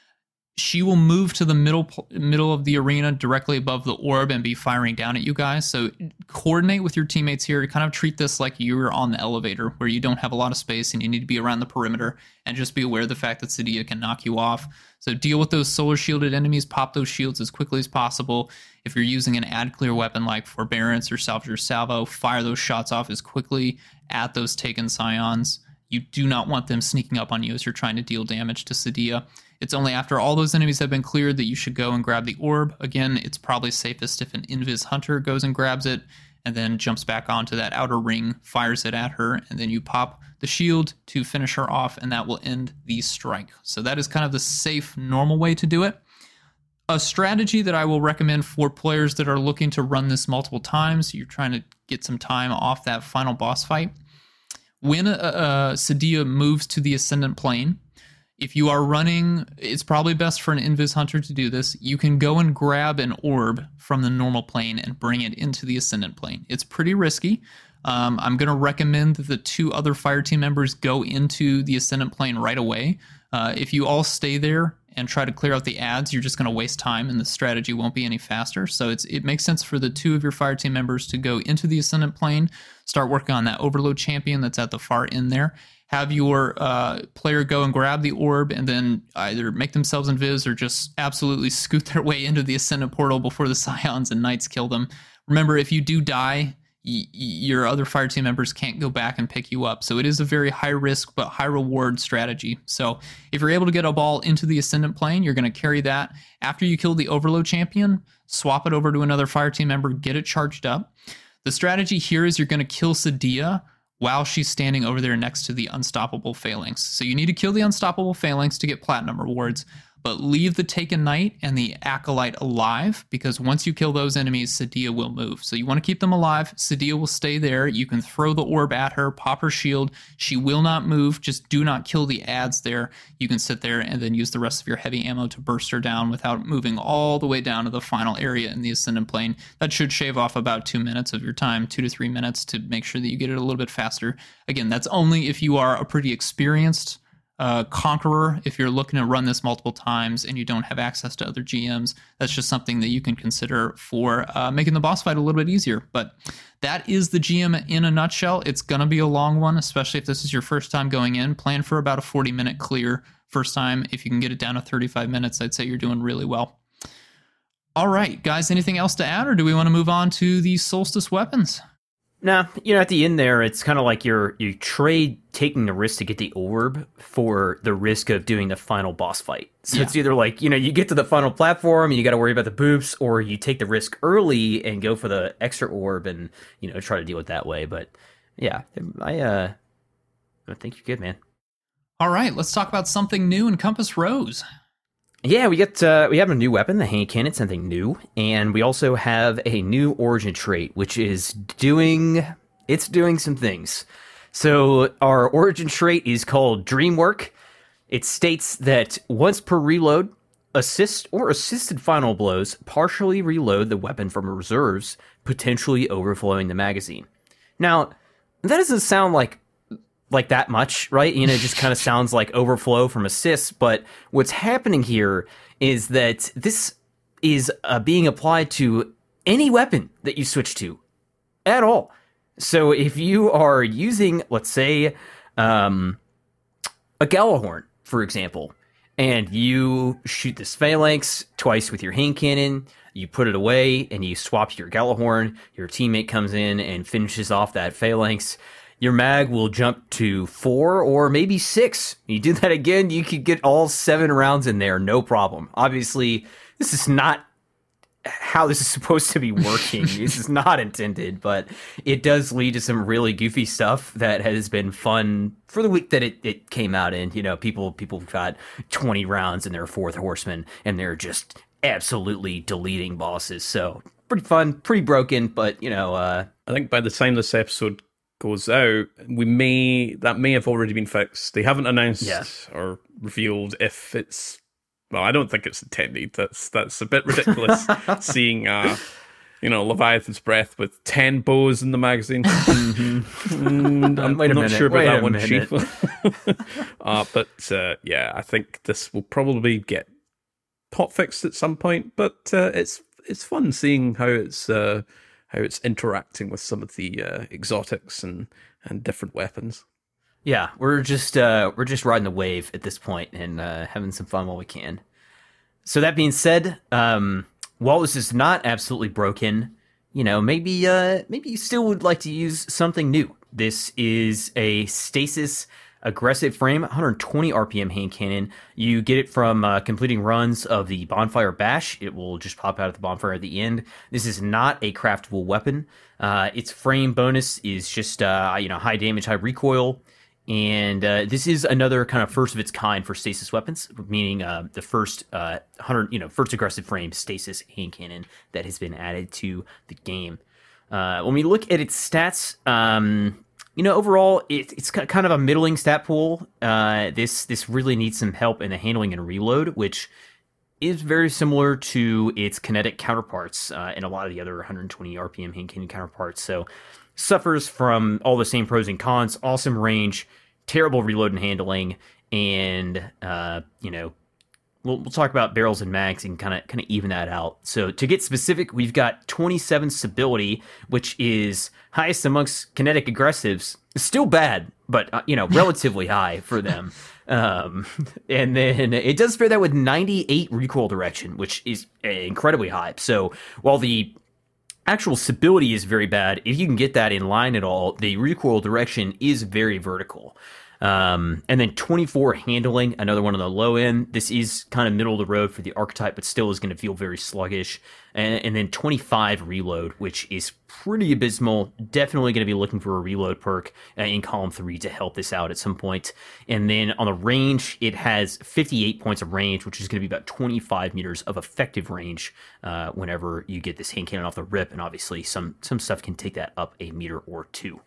A: She will move to the middle middle of the arena directly above the orb and be firing down at you guys. So coordinate with your teammates here. Kind of treat this like you're on the elevator where you don't have a lot of space and you need to be around the perimeter, and just be aware of the fact that Sidea can knock you off. So deal with those solar shielded enemies, pop those shields as quickly as possible. If you're using an ad clear weapon like Forbearance or Salvager Salvo, fire those shots off as quickly at those Taken scions. You do not want them sneaking up on you as you're trying to deal damage to Sidea. It's only after all those enemies have been cleared that you should go and grab the orb. Again, it's probably safest if an Invis Hunter goes and grabs it and then jumps back onto that outer ring, fires it at her, and then you pop the shield to finish her off, and that will end the strike. So that is kind of the safe, normal way to do it. A strategy that I will recommend for players that are looking to run this multiple times, you're trying to get some time off that final boss fight. When uh, uh, Sidea moves to the Ascendant Plane, if you are running, it's probably best for an Invis Hunter to do this. You can go and grab an orb from the normal plane and bring it into the Ascendant Plane. It's pretty risky. Um, I'm going to recommend that the two other fire team members go into the Ascendant Plane right away. Uh, if you all stay there and try to clear out the ads, you're just going to waste time and the strategy won't be any faster. So it's it makes sense for the two of your fire team members to go into the Ascendant Plane, start working on that Overload champion that's at the far end there. Have your uh, player go and grab the orb and then either make themselves invis or just absolutely scoot their way into the Ascendant portal before the Scions and Knights kill them. Remember, if you do die, y- your other fire team members can't go back and pick you up. So it is a very high risk but high reward strategy. So if you're able to get a ball into the Ascendant Plane, you're going to carry that. After you kill the Overload champion, swap it over to another fire team member, get it charged up. The strategy here is you're going to kill Sidea while she's standing over there next to the Unstoppable Phalanx. So you need to kill the Unstoppable Phalanx to get platinum rewards, but leave the Taken Knight and the Acolyte alive, because once you kill those enemies, Sidea will move. So you want to keep them alive. Sidea will stay there. You can throw the orb at her, pop her shield. She will not move. Just do not kill the ads there. You can sit there and then use the rest of your heavy ammo to burst her down without moving all the way down to the final area in the Ascendant Plane. That should shave off about two minutes of your time, two to three minutes, to make sure that you get it a little bit faster. Again, that's only if you are a pretty experienced uh, Conqueror, if you're looking to run this multiple times and you don't have access to other G Ms, that's just something that you can consider for uh, making the boss fight a little bit easier. But that is the G M in a nutshell. It's going to be a long one, especially if this is your first time going in. Plan for about a forty minute clear first time. If you can get it down to thirty-five minutes, I'd say you're doing really well. All right, guys, anything else to add, or do we want to move on to the Solstice weapons?
B: Nah, you know, at the end there, it's kind of like you're you trade taking the risk to get the orb for the risk of doing the final boss fight. So
A: Yeah.
B: it's either like, you know, you get to the final platform and you got to worry about the boops, or you take the risk early and go for the extra orb and, you know, try to deal with it that way. But yeah, I uh, I think you're good, man.
A: All right, let's talk about something new in Compass Rose.
B: Yeah, we get uh, we have a new weapon, the hand cannon, something new, and we also have a new origin trait, which is doing it's doing some things. So our origin trait is called Dreamwork. It states that once per reload, assist or assisted final blows partially reload the weapon from reserves, potentially overflowing the magazine. Now, that doesn't sound like like that much, right? You know, it just kind of sounds like overflow from assists, but what's happening here is that this is uh, being applied to any weapon that you switch to at all. So if you are using, let's say, um, a Galahorn, for example, and you shoot this phalanx twice with your hand cannon, you put it away and you swap your Galahorn, your teammate comes in and finishes off that phalanx, your mag will jump to four or maybe six. You do that again, you could get all seven rounds in there, no problem. Obviously, this is not how this is supposed to be working. This is not intended, but it does lead to some really goofy stuff that has been fun for the week that it, it came out in. You know, people people got twenty rounds in their fourth horseman, and they're just absolutely deleting bosses. So pretty fun, pretty broken, but you know, uh,
C: I think by the time this episode goes out, we may that may have already been fixed. They haven't announced
B: Yeah.
C: or revealed if it's. Well, I don't think it's intended. That's that's a bit ridiculous. Seeing, uh, you know, Leviathan's Breath with ten bows in the magazine. Mm, I'm
B: Wait a
C: not
B: minute,
C: sure about
B: wait
C: that
B: a
C: one,
B: minute.
C: Chief. uh, but uh, yeah, I think this will probably get hot fixed at some point. But uh, it's it's fun seeing how it's uh, how it's interacting with some of the uh, exotics and, and different weapons.
B: yeah, we're just uh, we're just riding the wave at this point and uh, having some fun while we can. So that being said, um, while this is not absolutely broken, you know, maybe uh, maybe you still would like to use something new. This is a stasis aggressive frame, one hundred twenty R P M hand cannon. You get it from uh, completing runs of the Bonfire Bash. It will just pop out at the bonfire at the end. This is not a craftable weapon. Uh, its frame bonus is just uh, you know high damage, high recoil. And uh, this is another kind of first of its kind for stasis weapons, meaning uh, the first uh, one hundred, you know, first aggressive frame stasis hand cannon that has been added to the game. Uh, when we look at its stats, um, you know, overall it, it's kind of a middling stat pool. Uh, this this really needs some help in the handling and reload, which is very similar to its kinetic counterparts uh, and a lot of the other one hundred twenty R P M hand cannon counterparts. So suffers from all the same pros and cons: awesome range, terrible reload and handling, and uh, you know, we'll we'll talk about barrels and mags and kind of kind of even that out. So to get specific, we've got twenty-seven stability, which is highest amongst kinetic aggressives. Still bad, but uh, you know, relatively high for them. Um, and then it does pair that with ninety-eight recoil direction, which is uh, incredibly high. So while the actual stability is very bad, if you can get that in line at all, the recoil direction is very vertical. Um, and then twenty-four handling, another one on the low end. This is kind of middle of the road for the archetype, but still is going to feel very sluggish. And, and then twenty-five reload, which is pretty abysmal. Definitely going to be looking for a reload perk uh, in column three to help this out at some point. And then on the range, it has fifty-eight points of range, which is going to be about twenty-five meters of effective range uh, whenever you get this hand cannon off the rip. And obviously some some stuff can take that up a meter or two.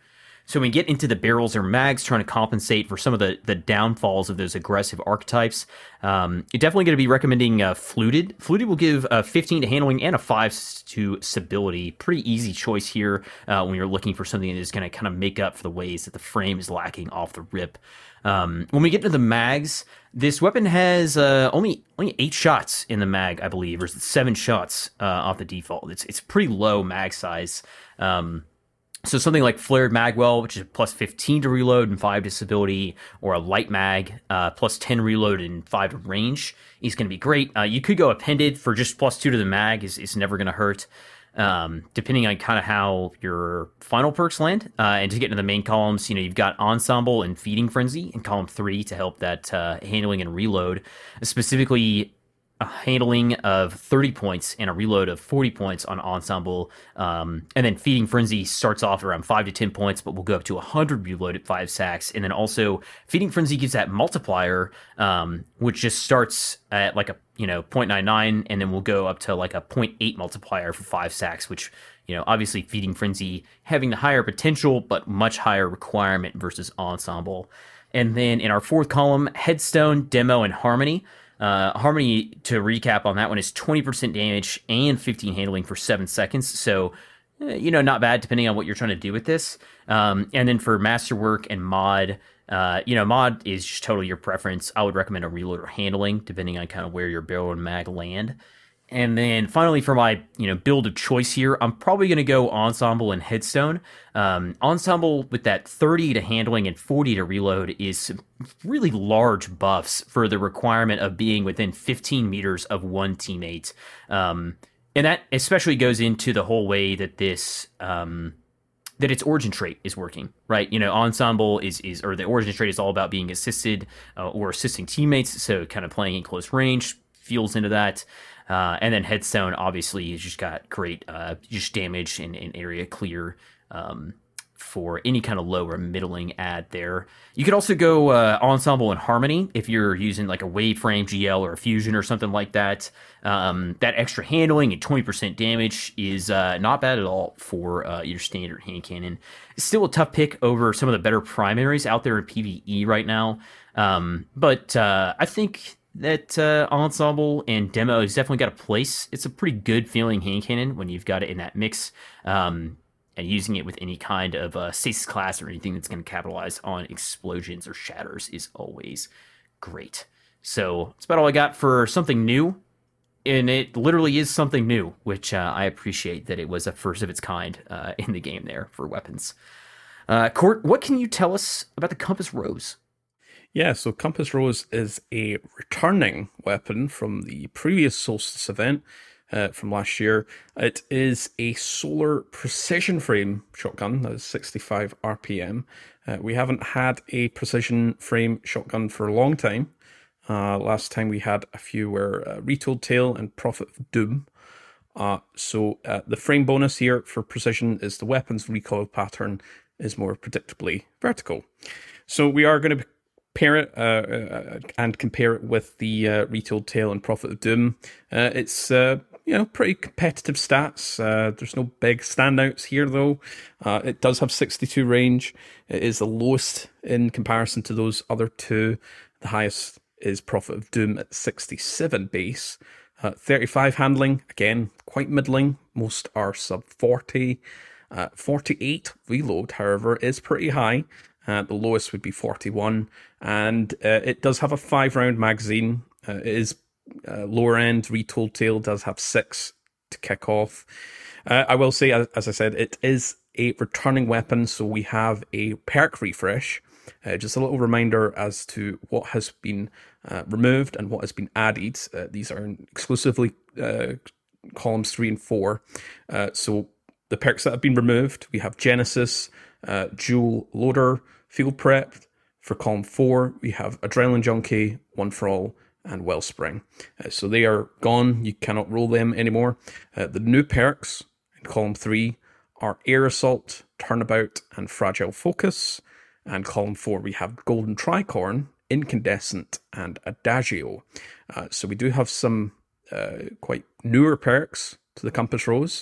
B: So when we get into the barrels or mags, trying to compensate for some of the, the downfalls of those aggressive archetypes, um, you're definitely going to be recommending uh, Fluted. Fluted will give a fifteen to handling and a five to stability. Pretty easy choice here uh, when you're looking for something that is going to kind of make up for the ways that the frame is lacking off the rip. Um, when we get to the mags, this weapon has uh, only only eight shots in the mag, I believe, or is it seven shots uh, off the default. It's it's pretty low mag size. Um, so something like Flared Magwell, which is plus fifteen to reload and five to stability, or a Light Mag, uh, plus ten reload and five to range, is going to be great. Uh, you could go Appended for just plus two to the mag, is, is never going to hurt. Um, depending on kind of how your final perks land. Uh, and to get into the main columns, you know, you've got Ensemble and Feeding Frenzy in column three to help that uh, handling and reload, specifically a handling of thirty points and a reload of forty points on Ensemble. Um, and then Feeding Frenzy starts off around five to ten points, but will go up to one hundred reload at five sacks. And then also Feeding Frenzy gives that multiplier, um, which just starts at like a, you know, zero point nine nine, and then we'll go up to like a zero point eight multiplier for five sacks, which, you know, obviously Feeding Frenzy having the higher potential, but much higher requirement versus Ensemble. And then in our fourth column, Headstone, Demo, and Harmony. Uh, Harmony, to recap on that one, is twenty percent damage and fifteen handling for seven seconds. So, uh, you know, not bad depending on what you're trying to do with this. Um, and then for Masterwork and Mod, uh, you know, Mod is just totally your preference. I would recommend a reload or handling, depending on kind of where your barrel and mag land. And then finally, for my, you know, build of choice here, I'm probably going to go Ensemble and Headstone. Um, Ensemble with that thirty to handling and forty to reload is some really large buffs for the requirement of being within fifteen meters of one teammate. Um, and that especially goes into the whole way that this, um, that its origin trait is working, right? You know, Ensemble is, is or the origin trait is all about being assisted uh, or assisting teammates. So kind of playing in close range feels into that. Uh, and then Headstone, obviously, has just got great uh, just damage and, and area clear um, for any kind of low or middling ad there. You could also go uh, Ensemble and Harmony if you're using like a Waveframe G L or a Fusion or something like that. Um, that extra handling and twenty percent damage is uh, not bad at all for uh, your standard hand cannon. It's still a tough pick over some of the better primaries out there in PvE right now. Um, but uh, I think that uh, Ensemble and Demo has definitely got a place. It's a pretty good feeling hand cannon when you've got it in that mix, um, and using it with any kind of uh, stasis class or anything that's going to capitalize on explosions or shatters is always great. So that's about all I got for something new, and it literally is something new, which uh, I appreciate that it was a first of its kind uh, in the game there for weapons. Uh, Court, what can you tell us about the Compass Rose?
C: Yeah, so Compass Rose is a returning weapon from the previous Solstice event uh, from last year. It is a solar precision frame shotgun that is sixty-five R P M. Uh, we haven't had a precision frame shotgun for a long time. Uh, last time we had a few were uh, Retold Tale and Prophet of Doom. Uh, so uh, the frame bonus here for precision is the weapon's recoil pattern is more predictably vertical. So we are going to pair it uh, uh, and compare it with the uh, Retold Tale and Prophet of Doom. Uh, it's uh, you know pretty competitive stats. Uh, there's no big standouts here though. Uh, it does have sixty-two range. It is the lowest in comparison to those other two. The highest is Prophet of Doom at sixty-seven base. Uh, thirty-five handling, again quite middling. Most are sub forty. Uh, forty-eight reload, however, is pretty high. Uh, the lowest would be forty-one, and uh, it does have a five-round magazine. Uh, it is uh, lower end. Retold Tale does have six to kick off. Uh, I will say, as, as I said, it is a returning weapon, so we have a perk refresh. Uh, just a little reminder as to what has been uh, removed and what has been added. Uh, these are exclusively uh, columns three and four. Uh, so the perks that have been removed, we have Genesis, uh, Dual Loader, Field Prep. For column four, we have Adrenaline Junkie, One for All, and Wellspring. Uh, so they are gone. You cannot roll them anymore. Uh, the new perks in column three are Air Assault, Turnabout, and Fragile Focus. And column four, we have Golden Tricorn, Incandescent, and Adagio. Uh, so we do have some uh, quite newer perks to the Compass Rose.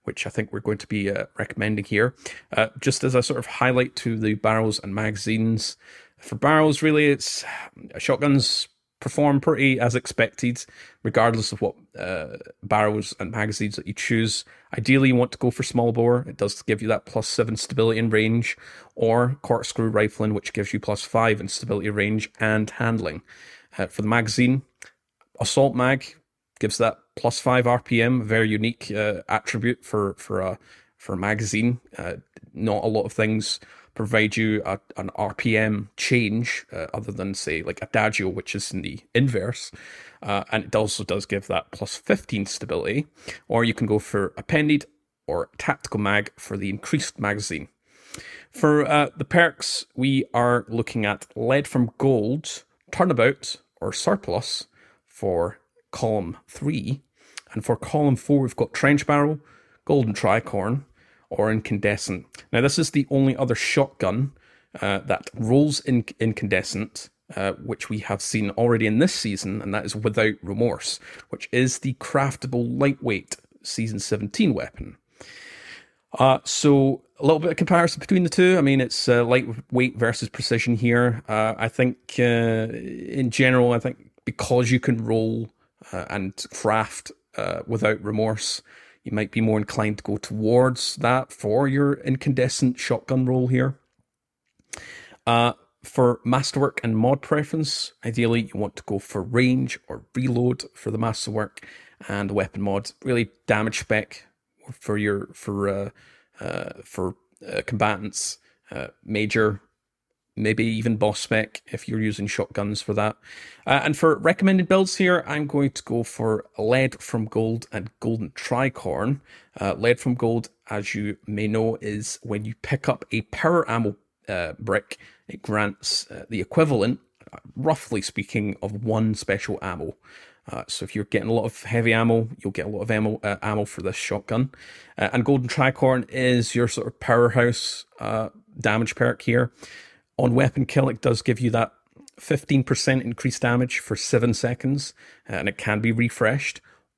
C: which I think we're going to be uh, recommending here. Uh, just as a sort of highlight to the barrels and magazines. For barrels, really, it's shotguns perform pretty as expected, regardless of what uh, barrels and magazines that you choose. Ideally, you want to go for small bore. It does give you that plus seven stability and range, or corkscrew rifling, which gives you plus five in stability, range, and handling. Uh, for the magazine, assault mag gives that plus five R P M, a very unique uh, attribute for for a for a magazine. Uh, not a lot of things provide you a, an R P M change, uh, other than, say, like Adagio, which is in the inverse. Uh, and it also does give that plus fifteen stability. Or you can go for appended or tactical mag for the increased magazine. For uh, the perks, we are looking at Lead from Gold, Turnabout, or Surplus for column three. And for column four, we've got Trench Barrel, Golden Tricorn, or Incandescent. Now, this is the only other shotgun uh, that rolls in incandescent, uh, which we have seen already in this season, and that is Without Remorse, which is the craftable lightweight Season seventeen weapon. Uh, so, a little bit of comparison between the two. I mean, it's uh, lightweight versus precision here. Uh, I think, uh, in general, I think because you can roll uh, and craft uh, Without Remorse, you might be more inclined to go towards that for your incandescent shotgun roll here. Uh, for masterwork and mod preference, ideally you want to go for range or reload for the masterwork, and the weapon mod, really damage spec for your for uh, uh, for uh, combatants, uh, major, maybe even boss spec if you're using shotguns for that. Uh, and for recommended builds here, I'm going to go for Lead from Gold and Golden Tricorn. Uh, Lead from Gold, as you may know, is when you pick up a power ammo uh, brick, it grants uh, the equivalent, uh, roughly speaking, of one special ammo. Uh, so if you're getting a lot of heavy ammo, you'll get a lot of ammo, uh, ammo for this shotgun. Uh, and Golden Tricorn is your sort of powerhouse uh, damage perk here. On weapon kill, it does give you that fifteen percent increased damage for seven seconds, and it can be refreshed.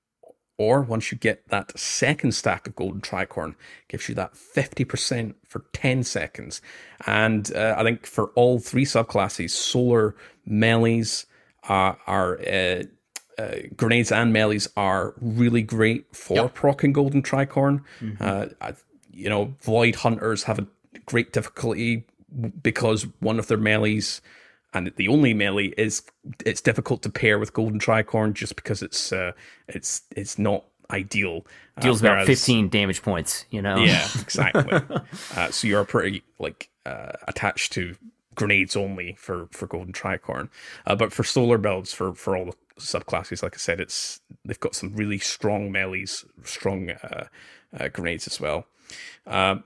C: Or once you get that second stack of Golden Tricorn, it gives you that fifty percent for ten seconds. And uh, I think for all three subclasses, solar, melees, uh, are uh, uh, grenades and melees are really great for yep. proccing Golden Tricorn. Mm-hmm. Uh, I, you know, Void Hunters have a great difficulty because one of their melees, and the only melee, is it's difficult to pair with Golden Tricorn just because it's uh, it's it's not ideal.
B: Deals
C: uh,
B: about fifteen damage points, you know.
C: Yeah, exactly. uh, so you're pretty like uh, attached to grenades only for for Golden Tricorn. Uh, but for solar builds, for for all the subclasses, like I said, it's they've got some really strong melees, strong uh, uh, grenades as well. Uh,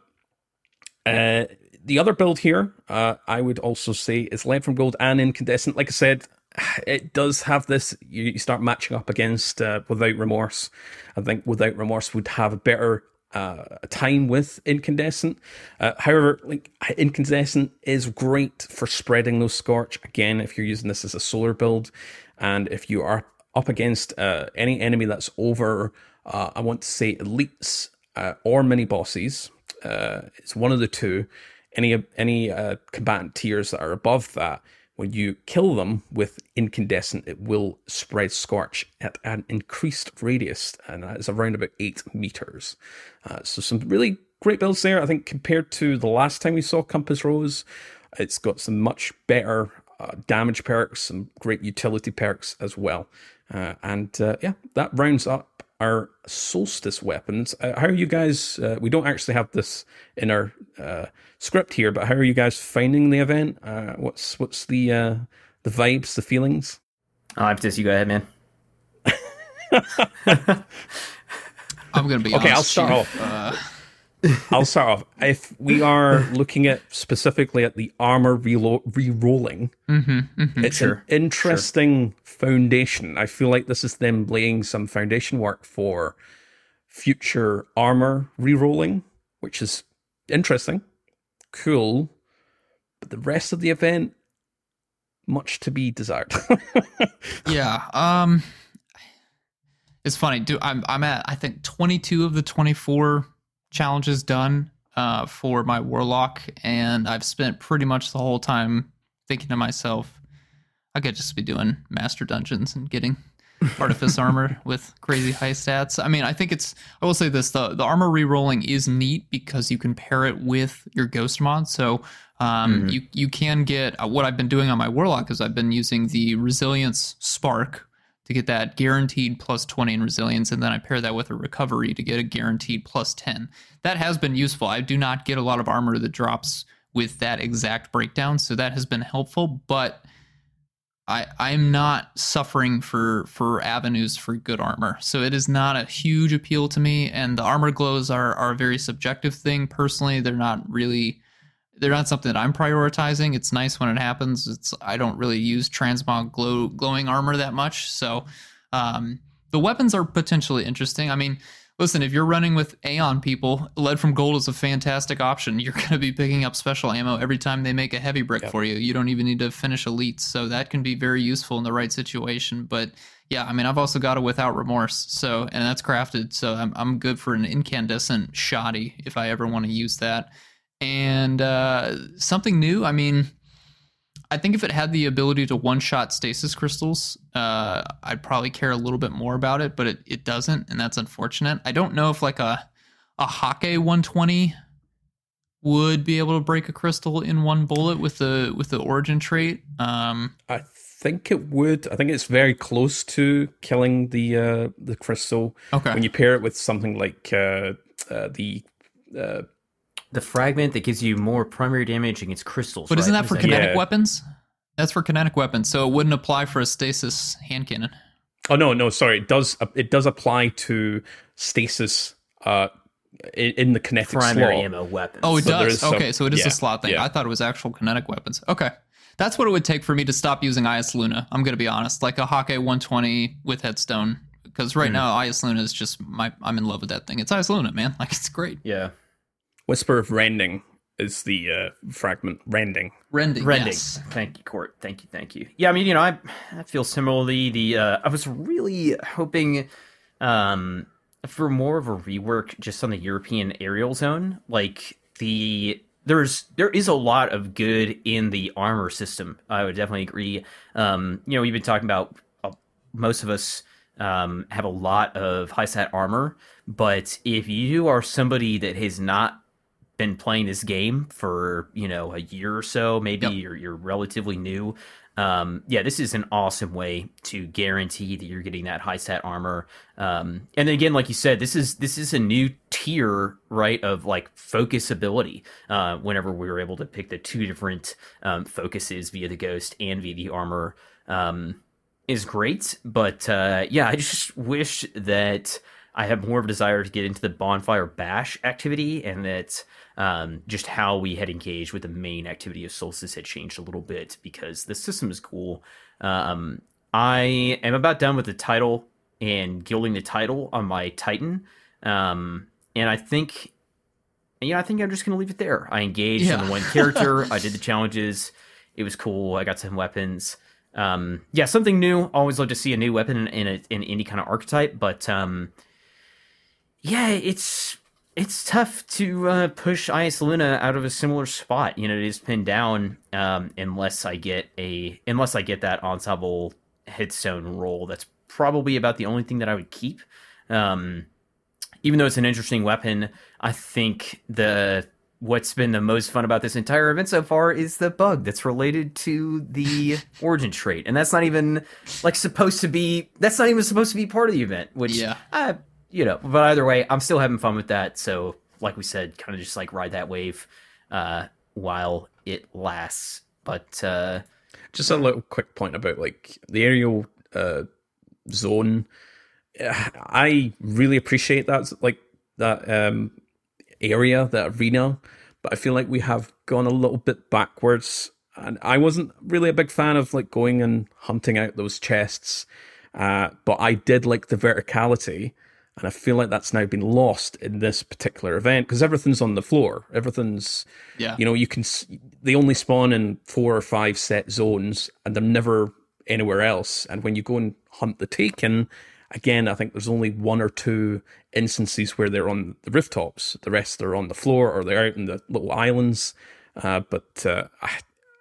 C: uh, The other build here, uh, I would also say, is Lead from Gold and Incandescent. Like I said, it does have this, you, you start matching up against uh, Without Remorse. I think Without Remorse would have a better uh, time with Incandescent. Uh, however, like Incandescent is great for spreading those Scorch. Again, if you're using this as a solar build, and if you are up against uh, any enemy that's over, uh, I want to say elites uh, or mini bosses, uh, it's one of the two. Any any uh, combatant tiers that are above that, when you kill them with Incandescent, it will spread Scorch at an increased radius, and that is around about eight meters. Uh, so some really great builds there. I think compared to the last time we saw Compass Rose, it's got some much better uh, damage perks, some great utility perks as well. Uh, and uh, yeah, that rounds up our Solstice weapons. Uh, how are you guys, uh, we don't actually have this in our uh, script here, but how are you guys finding the event? Uh, what's what's the uh, the vibes, the feelings?
B: Oh, Impetus, you go ahead, man.
A: I'm going to be
C: okay,
A: honest,
C: I'll start
A: Chief.
C: off.
A: Uh,
C: I'll start off. If we are looking at specifically at the armor relo- re-rolling,
A: mm-hmm, mm-hmm,
C: it's
B: sure,
C: an interesting sure. foundation. I feel like this is them laying some foundation work for future armor re-rolling, which is interesting, cool, but the rest of the event, much to be desired.
A: yeah, um... It's funny. Do I'm I'm at I think twenty-two of the twenty-four challenges done uh, for my warlock, and I've spent pretty much the whole time thinking to myself, I could just be doing master dungeons and getting artifice armor with crazy high stats. I mean, I think it's. I will say this: the the armor rerolling is neat because you can pair it with your ghost mod. So um, mm-hmm. you you can get uh, what I've been doing on my warlock is I've been using the resilience spark to get that guaranteed plus twenty in resilience, and then I pair that with a recovery to get a guaranteed plus ten. That has been useful. I do not get a lot of armor that drops with that exact breakdown, so that has been helpful, but I I'm not suffering for for avenues for good armor. So it is not a huge appeal to me, and the armor glows are are a very subjective thing. Personally, they're not really they're not something that I'm prioritizing. It's nice when it happens. It's I don't really use transmog glow glowing armor that much. So um, the weapons are potentially interesting. I mean, listen, if you're running with Aeon people, Lead from Gold is a fantastic option. You're going to be picking up special ammo every time they make a heavy brick yep. for you. You don't even need to finish elites, so that can be very useful in the right situation. But yeah, I mean, I've also got a Without Remorse, so and that's crafted, so I'm I'm good for an incandescent shoddy if I ever want to use that. And uh, something new, I mean, I think if it had the ability to one-shot stasis crystals, uh, I'd probably care a little bit more about it, but it, it doesn't, and that's unfortunate. I don't know if like a a Hake one twenty would be able to break a crystal in one bullet with the with the origin trait. Um,
C: I think it would. I think it's very close to killing the uh, the crystal.
A: Okay.
C: When you pair it with something like uh, uh, the... Uh,
B: The fragment that gives you more primary damage against crystals.
A: But
B: right?
A: isn't that for
B: that
A: kinetic
C: yeah.
A: weapons? That's for kinetic weapons, so it wouldn't apply for a stasis hand cannon.
C: Oh no, no, sorry. It does. It does apply to stasis uh, in, in the kinetic
B: primary
C: slot.
B: ammo weapons.
A: Oh, it
C: So
A: does.
C: some,
A: Okay, so it is
C: yeah,
A: a slot thing.
C: Yeah.
A: I thought it was actual kinetic weapons. Okay, that's what it would take for me to stop using Ias Luna. I'm gonna be honest, like a Hake one twenty with headstone, because right mm. now Ias Luna is just my. I'm in love with that thing. It's Ias Luna, man. Like it's great.
B: Yeah.
C: Whisper of Rending is the uh, fragment. Rending.
A: Rending.
B: Rending.
A: Yes.
B: Thank you, Court. Thank you. Thank you. Yeah, I mean, you know, I I feel similarly. The uh, I was really hoping um, for more of a rework just on the European aerial zone. Like the there's there is a lot of good in the armor system. I would definitely agree. Um, you know, we've been talking about uh, most of us um, have a lot of high stat armor, but if you are somebody that has not been playing this game for, you know, a year or so, maybe yep. you're, you're relatively new. Um, yeah, this is an awesome way to guarantee that you're getting that high stat armor. Um, and then again, like you said, this is this is a new tier, right, of like focus ability. Uh, whenever we were able to pick the two different um, focuses via the ghost and via the armor, um, is great. But uh, yeah, I just wish that I have more of a desire to get into the bonfire bash activity, and that um, just how we had engaged with the main activity of Solstice had changed a little bit, because the system is cool. Um, I am about done with the title and gilding the title on my Titan. Um, and I think, you know, I think I'm just going to leave it there. I engaged
A: yeah.
B: in the one character. I did the challenges. It was cool. I got some weapons. Um, yeah, something new. Always love to see a new weapon in, in, a, in any kind of archetype, but um, yeah, it's it's tough to uh, push Ias Luna out of a similar spot. You know, it is pinned down um, unless I get a unless I get that ensemble headstone roll. That's probably about the only thing that I would keep. Um, even though it's an interesting weapon, I think the what's been the most fun about this entire event so far is the bug that's related to the origin trait, and that's not even like supposed to be. That's not even supposed to be part of the event. Which
A: yeah.
B: I, You know, but either way, I'm still having fun with that. So, like we said, kind of just like ride that wave uh, while it lasts. But uh,
C: just a little quick point about like the aerial uh, zone. I really appreciate that, like that um, area, that arena. But I feel like we have gone a little bit backwards, and I wasn't really a big fan of like going and hunting out those chests. Uh, but I did like the verticality. And I feel like that's now been lost in this particular event, because everything's on the floor. Everything's,
A: yeah.
C: you know, you can, they only spawn in four or five set zones, and they're never anywhere else. And when you go and hunt the Taken, Again, I think there's only one or two instances where they're on the rooftops. The rest are on the floor or they're out in the little islands. Uh, but uh, I,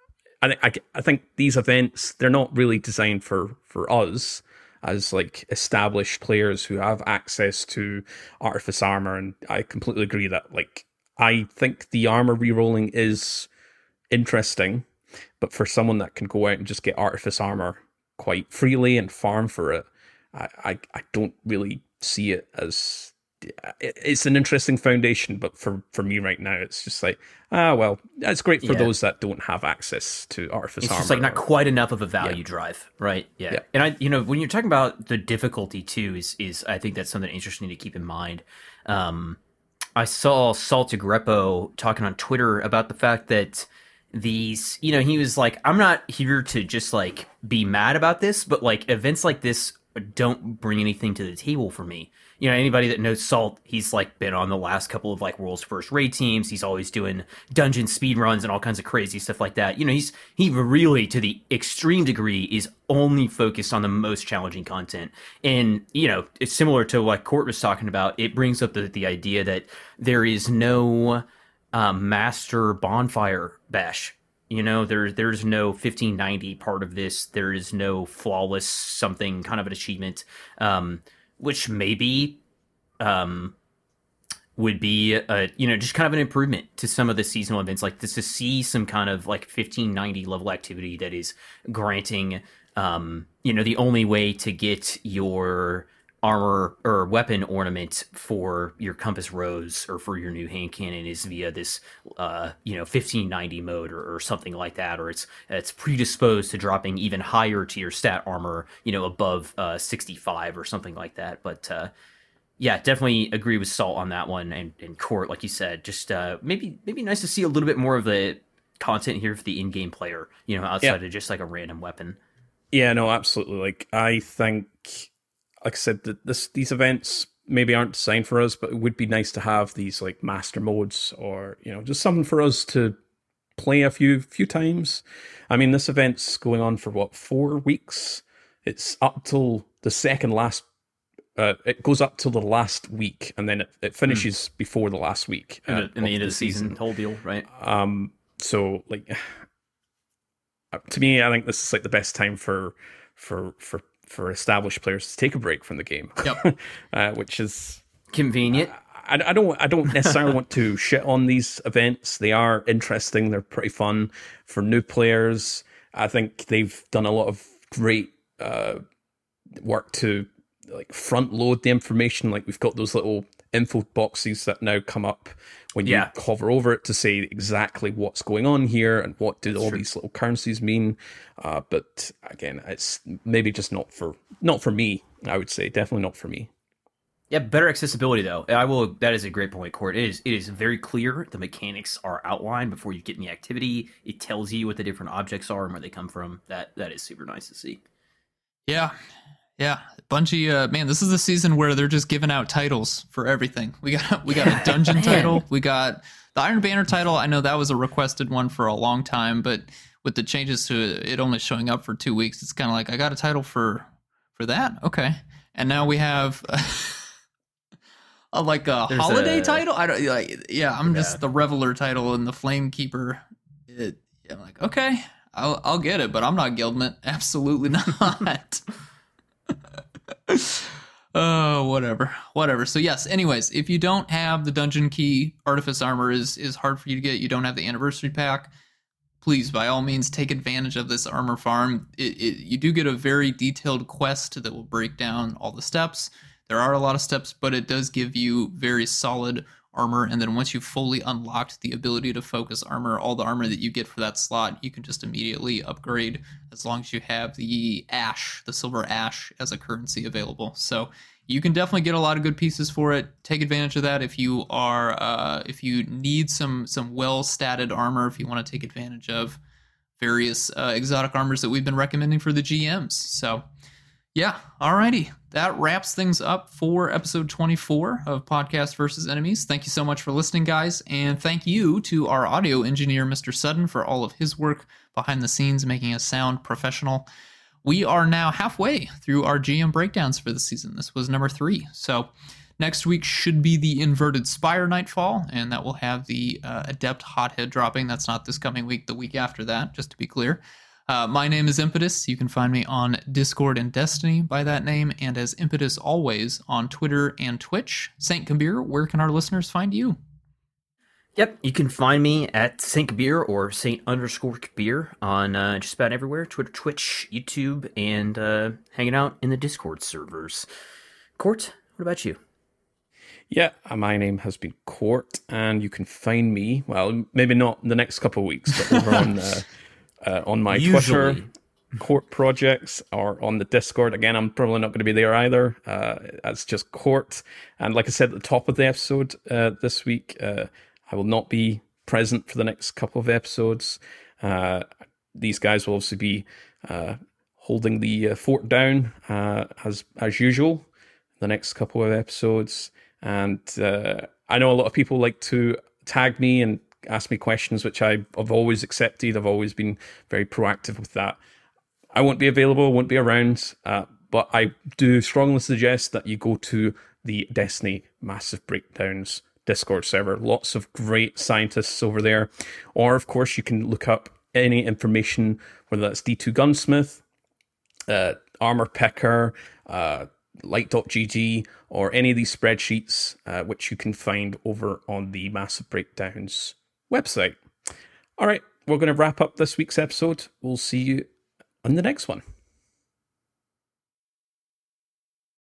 C: I, I, I think these events, they're not really designed for, for us as like established players who have access to Artifice armor. And I completely agree that like I think the armor rerolling is interesting, but for someone that can go out and just get Artifice armor quite freely and farm for it, I, I, I don't really see it as... It's an interesting foundation, but for, for me right now, it's just like, ah, well, it's great for yeah. those that don't have access to Artifice
B: it's
C: armor.
B: It's just like not
C: or,
B: quite enough of a value
C: yeah.
B: drive, right? Yeah.
C: yeah.
B: And I, you know, when you're talking about the difficulty too, is is I think that's something interesting to keep in mind. Um, I saw Salty Greppo talking on Twitter about the fact that these, you know, he was like, I'm not here to just like be mad about this, but like events like this don't bring anything to the table for me. You know, anybody that knows Salt, he's like been on the last couple of like world's first raid teams. He's always doing dungeon speed runs and all kinds of crazy stuff like that. You know, he's he really to the extreme degree is only focused on the most challenging content. And, you know, it's similar to what Court was talking about. It brings up the, the idea that there is no um, master bonfire bash. You know, there, there's no fifteen ninety part of this. There is no flawless something kind of an achievement. Um, which maybe um, would be, a, you know, just kind of an improvement to some of the seasonal events like this, to see some kind of like fifteen ninety level activity that is granting, um, you know, the only way to get your armor or weapon ornament for your Compass Rose or for your new hand cannon is via this, uh, you know, fifteen ninety mode or, or something like that, or it's it's predisposed to dropping even higher to your stat armor, you know, above uh, sixty-five or something like that. But uh, yeah, definitely agree with Salt on that one. And, and Court, like you said, just uh, maybe maybe nice to see a little bit more of the content here for the in-game player, you know, outside yeah. of just like a random weapon.
C: Yeah, no, absolutely. Like I think. Like I said, this these events maybe aren't designed for us, but it would be nice to have these like master modes, or you know, just something for us to play a few few times. I mean, this event's going on for what, four weeks? It's up till the second last. Uh, it goes up till the last week, and then it, it finishes mm. before the last week.
B: In,
C: uh,
B: the, in the end of the season,
C: season,
B: whole deal, right?
C: Um. So, like, to me, I think this is like the best time for for for. for established players to take a break from the game.
A: Yep.
C: uh, which is
B: convenient.
C: I, I don't I don't necessarily want to shit on these events. They are interesting. They're pretty fun for new players. I think they've done a lot of great uh, work to like front load the information. Like we've got those little info boxes that now come up when you yeah. hover over it to say exactly what's going on here and what do That's all true. These little currencies mean. Uh, but again, it's maybe just not for not for me. I would say definitely not for me.
B: Yeah, better accessibility though. I will. That is a great point, Court. It is. It is very clear. The mechanics are outlined before you get in the activity. It tells you what the different objects are and where they come from. That that is super nice to see.
A: Yeah. Yeah, Bungie, uh, man, this is the season where they're just giving out titles for everything. We got we got a dungeon title, we got the Iron Banner title. I know that was a requested one for a long time, but with the changes to it only showing up for two weeks, it's kind of like I got a title for for that. Okay, and now we have a, like a There's holiday a, title. I don't like. Yeah, I'm yeah. just the Reveler title and the Flame Keeper. It, I'm like, okay, I'll I'll get it, but I'm not Guildmint. Absolutely not. Oh, whatever, whatever. So yes, anyways, if you don't have the dungeon key, Artifice armor is is hard for you to get. You don't have the anniversary pack. Please, by all means, take advantage of this armor farm. It, it, you do get a very detailed quest that will break down all the steps. There are a lot of steps, but it does give you very solid armor. And then once you've fully unlocked the ability to focus armor, all the armor that you get for that slot, you can just immediately upgrade as long as you have the ash, the silver ash as a currency available. So you can definitely get a lot of good pieces for it. Take advantage of that if you are, uh, if you need some some well-statted armor, if you want to take advantage of various uh, exotic armors that we've been recommending for the G Ms. So yeah, alrighty. That wraps things up for episode twenty-four of Podcast versus Enemies. Thank you so much for listening, guys. And thank you to our audio engineer, Mister Sutton, for all of his work behind the scenes, making us sound professional. we are now halfway through our G M breakdowns for the season. This was number three. So next week should be the Inverted Spire Nightfall, and that will have the uh, Adept Hothead dropping. That's not this coming week, the week after that, just to be clear. Uh, my name is Impetus. You can find me on Discord and Destiny by that name, and as Impetus always on Twitter and Twitch. Saint Kabir, where can our listeners find you?
B: Yep, you can find me at Saint Kabir or Saint underscore Kabir on uh, just about everywhere. Twitter, Twitch, YouTube, and uh, hanging out in the Discord servers. Court, what about you?
C: Yeah, my name has been Court, and you can find me, well, maybe not in the next couple of weeks, but over on, uh, uh, on my
B: Usually.
C: Twitter, Court Projects, or on the Discord. Again, I'm probably not going to be there either. Uh, it's just Court. And like I said at the top of the episode uh, this week, uh, I will not be present for the next couple of episodes. Uh, these guys will obviously be uh, holding the uh, fort down uh, as as usual the next couple of episodes. And uh, I know a lot of people like to tag me and ask me questions, which I, I've always accepted. I've always been very proactive with that. I won't be available, won't be around, uh, but I do strongly suggest that you go to the Destiny Massive Breakdowns Discord server. Lots of great scientists over there. Or, of course, you can look up any information, whether that's D two Gunsmith, uh, Armor Picker, uh, Light dot G G, or any of these spreadsheets, uh, which you can find over on the Massive Breakdowns website. All right, we're going to wrap up this week's episode. We'll see you on the next one.